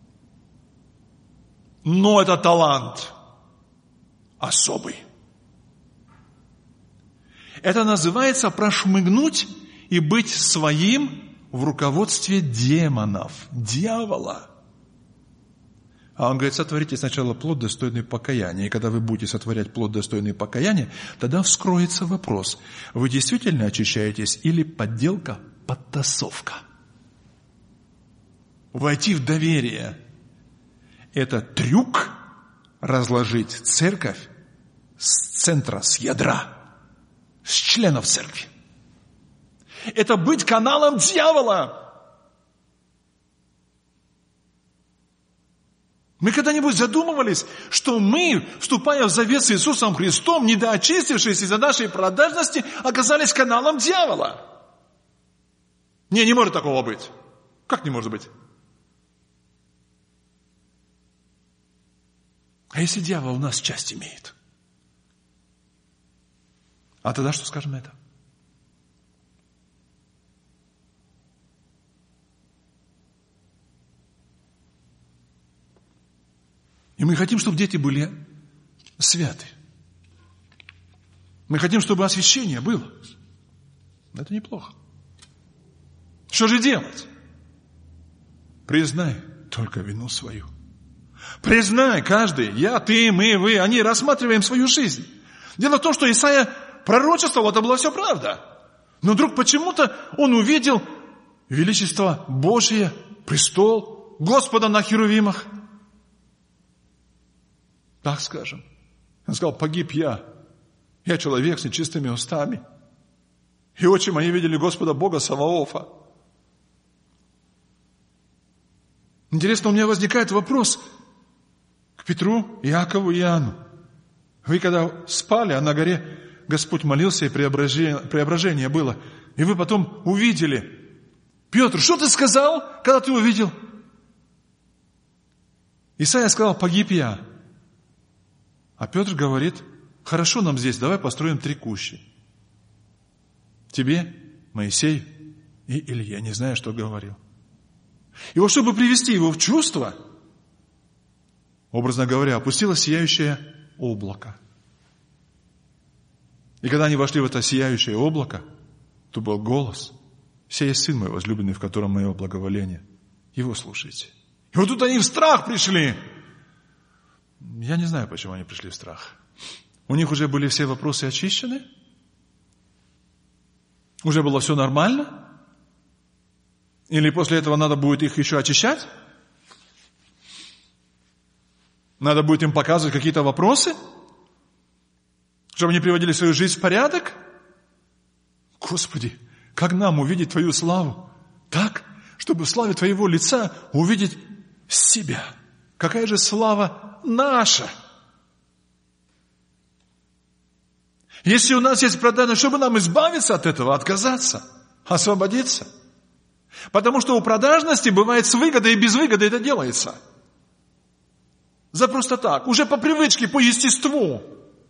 Но это талант особый. Это называется прошмыгнуть и быть своим в руководстве демонов, дьявола. А он говорит, сотворите сначала плод, достойный покаяния. И когда вы будете сотворять плод, достойный покаяния, тогда вскроется вопрос, вы действительно очищаетесь или подделка, подтасовка? Войти в доверие – это трюк разложить церковь с центра, с ядра. С членов церкви. Это быть каналом дьявола. Мы когда-нибудь задумывались, что мы, вступая в завет с Иисусом Христом, недоочистившись из-за нашей продажности, оказались каналом дьявола? Не может такого быть. Как не может быть? А если дьявол у нас часть имеет? А тогда что скажем на это? И мы хотим, чтобы дети были святы. Мы хотим, чтобы освящение было. Это неплохо. Что же делать? Признай только вину свою. Признай каждый, я, ты, мы, вы, они, рассматриваем свою жизнь. Дело в том, что Исаия пророчествовал, это была все правда. Но вдруг почему-то он увидел величество Божие, престол Господа на херувимах. Так скажем. Он сказал, погиб я человек с нечистыми устами. И очи мои видели Господа Бога Саваофа. Интересно, у меня возникает вопрос к Петру, Иакову и Иоанну. Вы когда спали, а на горе Господь молился, и преображение было, и вы потом увидели. Петр, что ты сказал, когда ты увидел? Исайя сказал, погиб я. А Петр говорит, хорошо нам здесь, давай построим 3 кущи. Тебе, Моисей и Илья, не знаю, что говорил. И вот чтобы привести его в чувство, образно говоря, опустилось сияющее облако. И когда они вошли в это сияющее облако, то был голос: «Сей есть Сын мой возлюбленный, в котором мое благоволение. Его слушайте». И вот тут они в страх пришли. Я не знаю, почему они пришли в страх. У них уже были все вопросы очищены? Уже было все нормально? Или после этого надо будет их еще очищать? Надо будет им показывать какие-то вопросы? Чтобы они приводили свою жизнь в порядок? Господи, как нам увидеть Твою славу? Так, чтобы в славе Твоего лица увидеть себя. Какая же слава наша? Если у нас есть продажность, чтобы нам избавиться от этого, отказаться, освободиться. Потому что у продажности бывает с выгодой и без выгоды это делается. За просто так, уже по привычке, по естеству.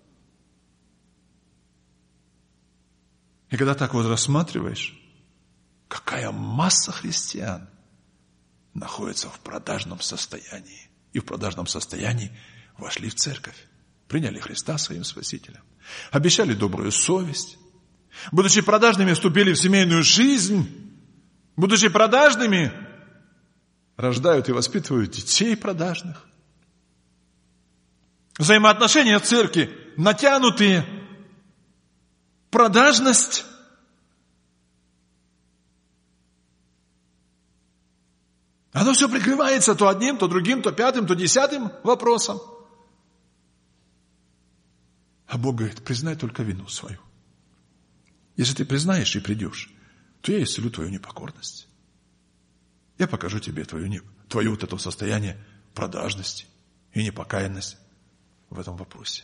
И когда так вот рассматриваешь, какая масса христиан находится в продажном состоянии. И в продажном состоянии вошли в церковь, приняли Христа своим Спасителем, обещали добрую совесть, будучи продажными, вступили в семейную жизнь, будучи продажными, рождают и воспитывают детей продажных. Взаимоотношения в церкви натянутые, продажность. Оно все прикрывается то одним, то другим, то 5, то 10 вопросом. А Бог говорит, признай только вину свою. Если ты признаешь и придешь, то я исцелю твою непокорность. Я покажу тебе твое вот это состояние продажности и непокаянности в этом вопросе.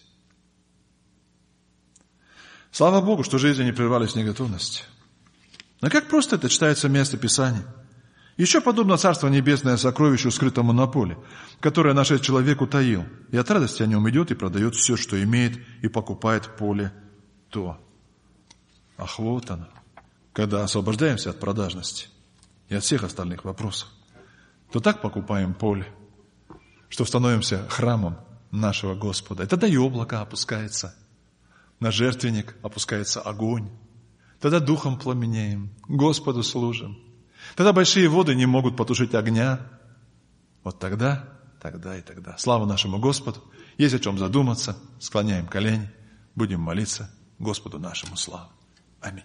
Слава Богу, что жизни не прервались в неготовности. Но как просто это читается место Писания. Еще подобно Царство Небесное сокровищу, скрытому на поле, которое наш человек утаил, и от радости о нем идет и продает все, что имеет, и покупает поле то. Ах, вот оно, когда освобождаемся от продажности и от всех остальных вопросов, то так покупаем поле, что становимся храмом нашего Господа. И тогда и облако опускается, на жертвенник опускается огонь, тогда духом пламенеем, Господу служим. Тогда большие воды не могут потушить огня. Вот тогда. Слава нашему Господу. Есть о чем задуматься. Склоняем колени. Будем молиться Господу нашему славу. Аминь.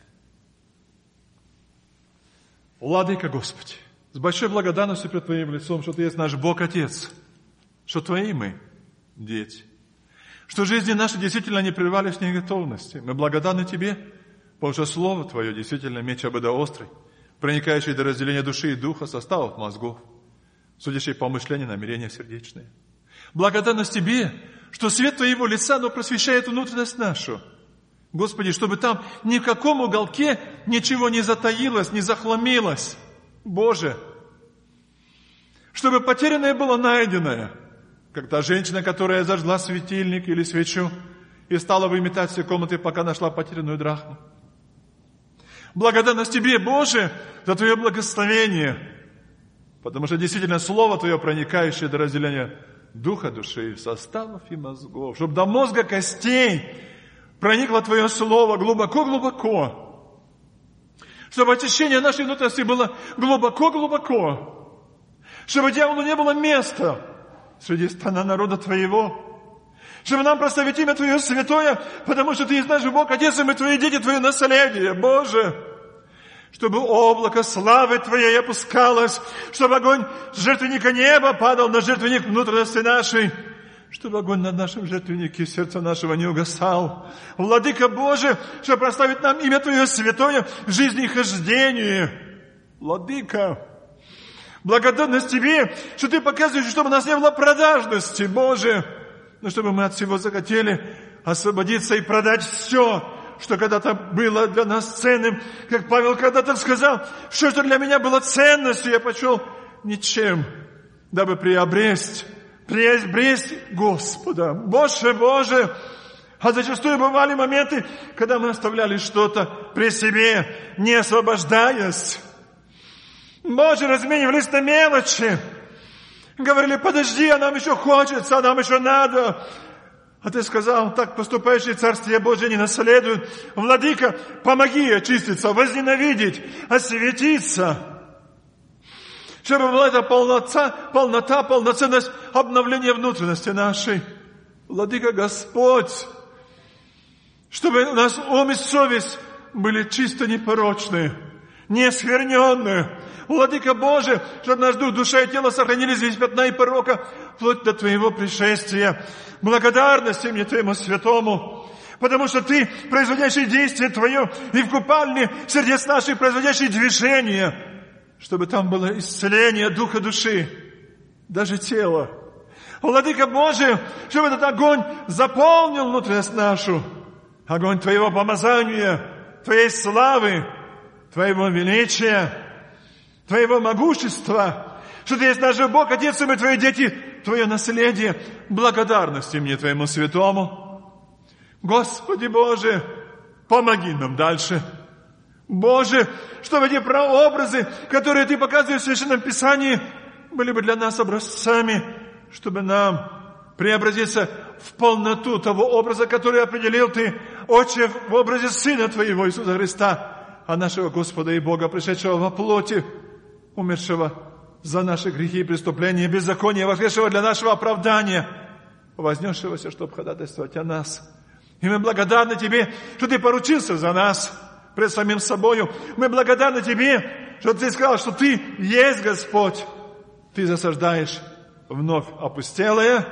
Владыка Господи, с большой благодарностью пред Твоим лицом, что Ты есть наш Бог Отец, что Твои мы дети, что жизни наши действительно не прервались в неготовности. Мы благодарны Тебе, потому что Слово Твое действительно меч обоюдоострый, проникающий до разделения души и духа, составов мозгов, судящий помышления, намерения сердечные. Благодарность Тебе, что свет Твоего лица, оно просвещает внутренность нашу. Господи, чтобы там ни в каком уголке ничего не затаилось, не захламилось. Боже, чтобы потерянное было найденное, как та женщина, которая зажгла светильник или свечу и стала выметать все комнаты, пока нашла потерянную драхму. Благодарность Тебе, Боже, за Твое благословение, потому что действительно Слово Твое, проникающее до разделения духа, души, составов и мозгов, чтобы до мозга костей проникло Твое Слово глубоко-глубоко, чтобы очищение нашей внутренности было глубоко-глубоко, чтобы дьяволу не было места среди стана народа Твоего, чтобы нам прославить имя Твое святое, потому что Ты есть наш Бог, Отец, и мы Твои дети, Твое наследие, Боже. Чтобы облако славы Твоей опускалось, чтобы огонь жертвенника неба падал на жертвенник внутренности нашей, чтобы огонь над нашим жертвеннике сердца нашего не угасал. Владыка Боже, чтобы прославить нам имя Твое святое в жизни и хождении. Владыка, благодарность Тебе, что Ты показываешь, чтобы у нас не было продажности, Боже, но чтобы мы от всего захотели освободиться и продать все, что когда-то было для нас ценным. Как Павел когда-то сказал, все, что для меня было ценностью, я почел ничем, дабы приобресть Господа. Боже, а зачастую бывали моменты, когда мы оставляли что-то при себе, не освобождаясь. Боже, разменивались на мелочи. Говорили, подожди, а нам еще хочется, а нам еще надо. А Ты сказал, так поступающие Царствие Божие не наследуют. Владыка, помоги очиститься, возненавидеть, осветиться. Чтобы была эта полнота, полноценность обновления внутренности нашей. Владыка Господь, чтобы у нас ум и совесть были чисто непорочные, неоскверненные. Владыка Боже, чтобы наш дух, душа и тело сохранились без пятна и порока вплоть до Твоего пришествия. Благодарность имени Твоему святому, потому что Ты, производящий действие Твое, и в купальне сердец наших, производящий движение, чтобы там было исцеление духа, души, даже тела. Владыка Боже, чтобы этот огонь заполнил внутренность нашу, огонь Твоего помазания, Твоей славы, Твоего величия, Твоего могущества, что Ты есть наш Бог, Отец, и мы Твои дети, Твое наследие, благодарности мне Твоему святому. Господи Боже, помоги нам дальше. Боже, чтобы эти прообразы, которые Ты показываешь в Священном Писании, были бы для нас образцами, чтобы нам преобразиться в полноту того образа, который определил Ты, Отче, в образе Сына Твоего Иисуса Христа, а нашего Господа и Бога, пришедшего во плоти, умершего за наши грехи и преступления, беззакония, воскресшего для нашего оправдания, вознесшегося, чтобы ходатайствовать о нас. И мы благодарны Тебе, что Ты поручился за нас пред самим собою. Мы благодарны Тебе, что Ты сказал, что Ты есть Господь. Ты засаждаешь вновь опустелое,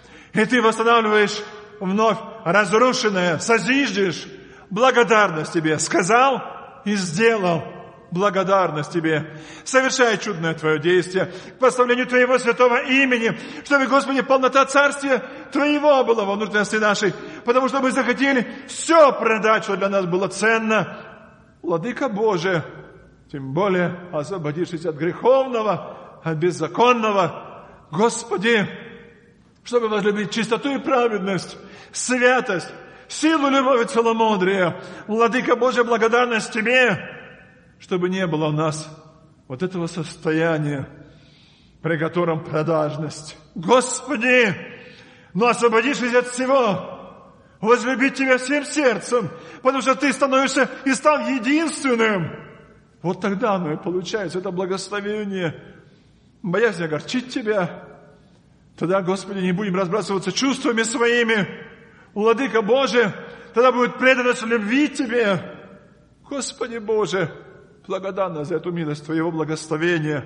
и Ты восстанавливаешь вновь разрушенное, созиждешь. Благодарность Тебе. Сказал и сделал. Благодарность Тебе. Совершай чудное Твое действие к прославлению Твоего святого имени, чтобы, Господи, полнота Царствия Твоего была во внутренности нашей, потому что мы захотели все продать, что для нас было ценно. Владыка Боже, тем более освободившись от греховного, от беззаконного, Господи, чтобы возлюбить чистоту и праведность, святость, силу, любовь и целомудрие. Владыка Боже, благодарность Тебе, чтобы не было у нас вот этого состояния, при котором продажность. Господи, но освободившись от всего, возлюбить Тебя всем сердцем, потому что Ты становишься и стал единственным. Вот тогда оно и получается, это благословение. Боясь огорчить Тебя, тогда, Господи, не будем разбрасываться чувствами своими. Владыка Боже, тогда будет преданность любви Тебе. Господи Боже, благодарна за эту милость Твоего благословения.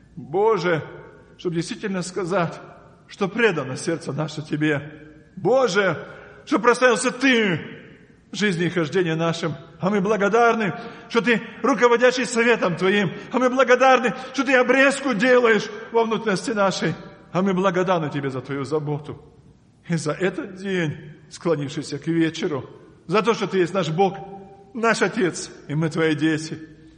Боже, чтобы действительно сказать, что предано сердце наше Тебе. Боже, чтобы прославился Ты в жизни и хождении нашим. А мы благодарны, что Ты руководящий советом Твоим. А мы благодарны, что Ты обрезку делаешь во внутренности нашей. А мы благодарны Тебе за Твою заботу. И за этот день, склонившийся к вечеру, за то, что Ты есть наш Бог, наш Отец, и мы Твои дети.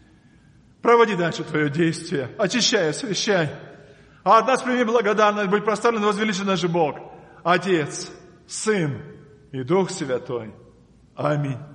Проводи дальше Твое действие, очищай, освящай. А от нас прими благодарность, будь прославлен и возвеличен наш Бог, Отец, Сын и Дух Святой. Аминь.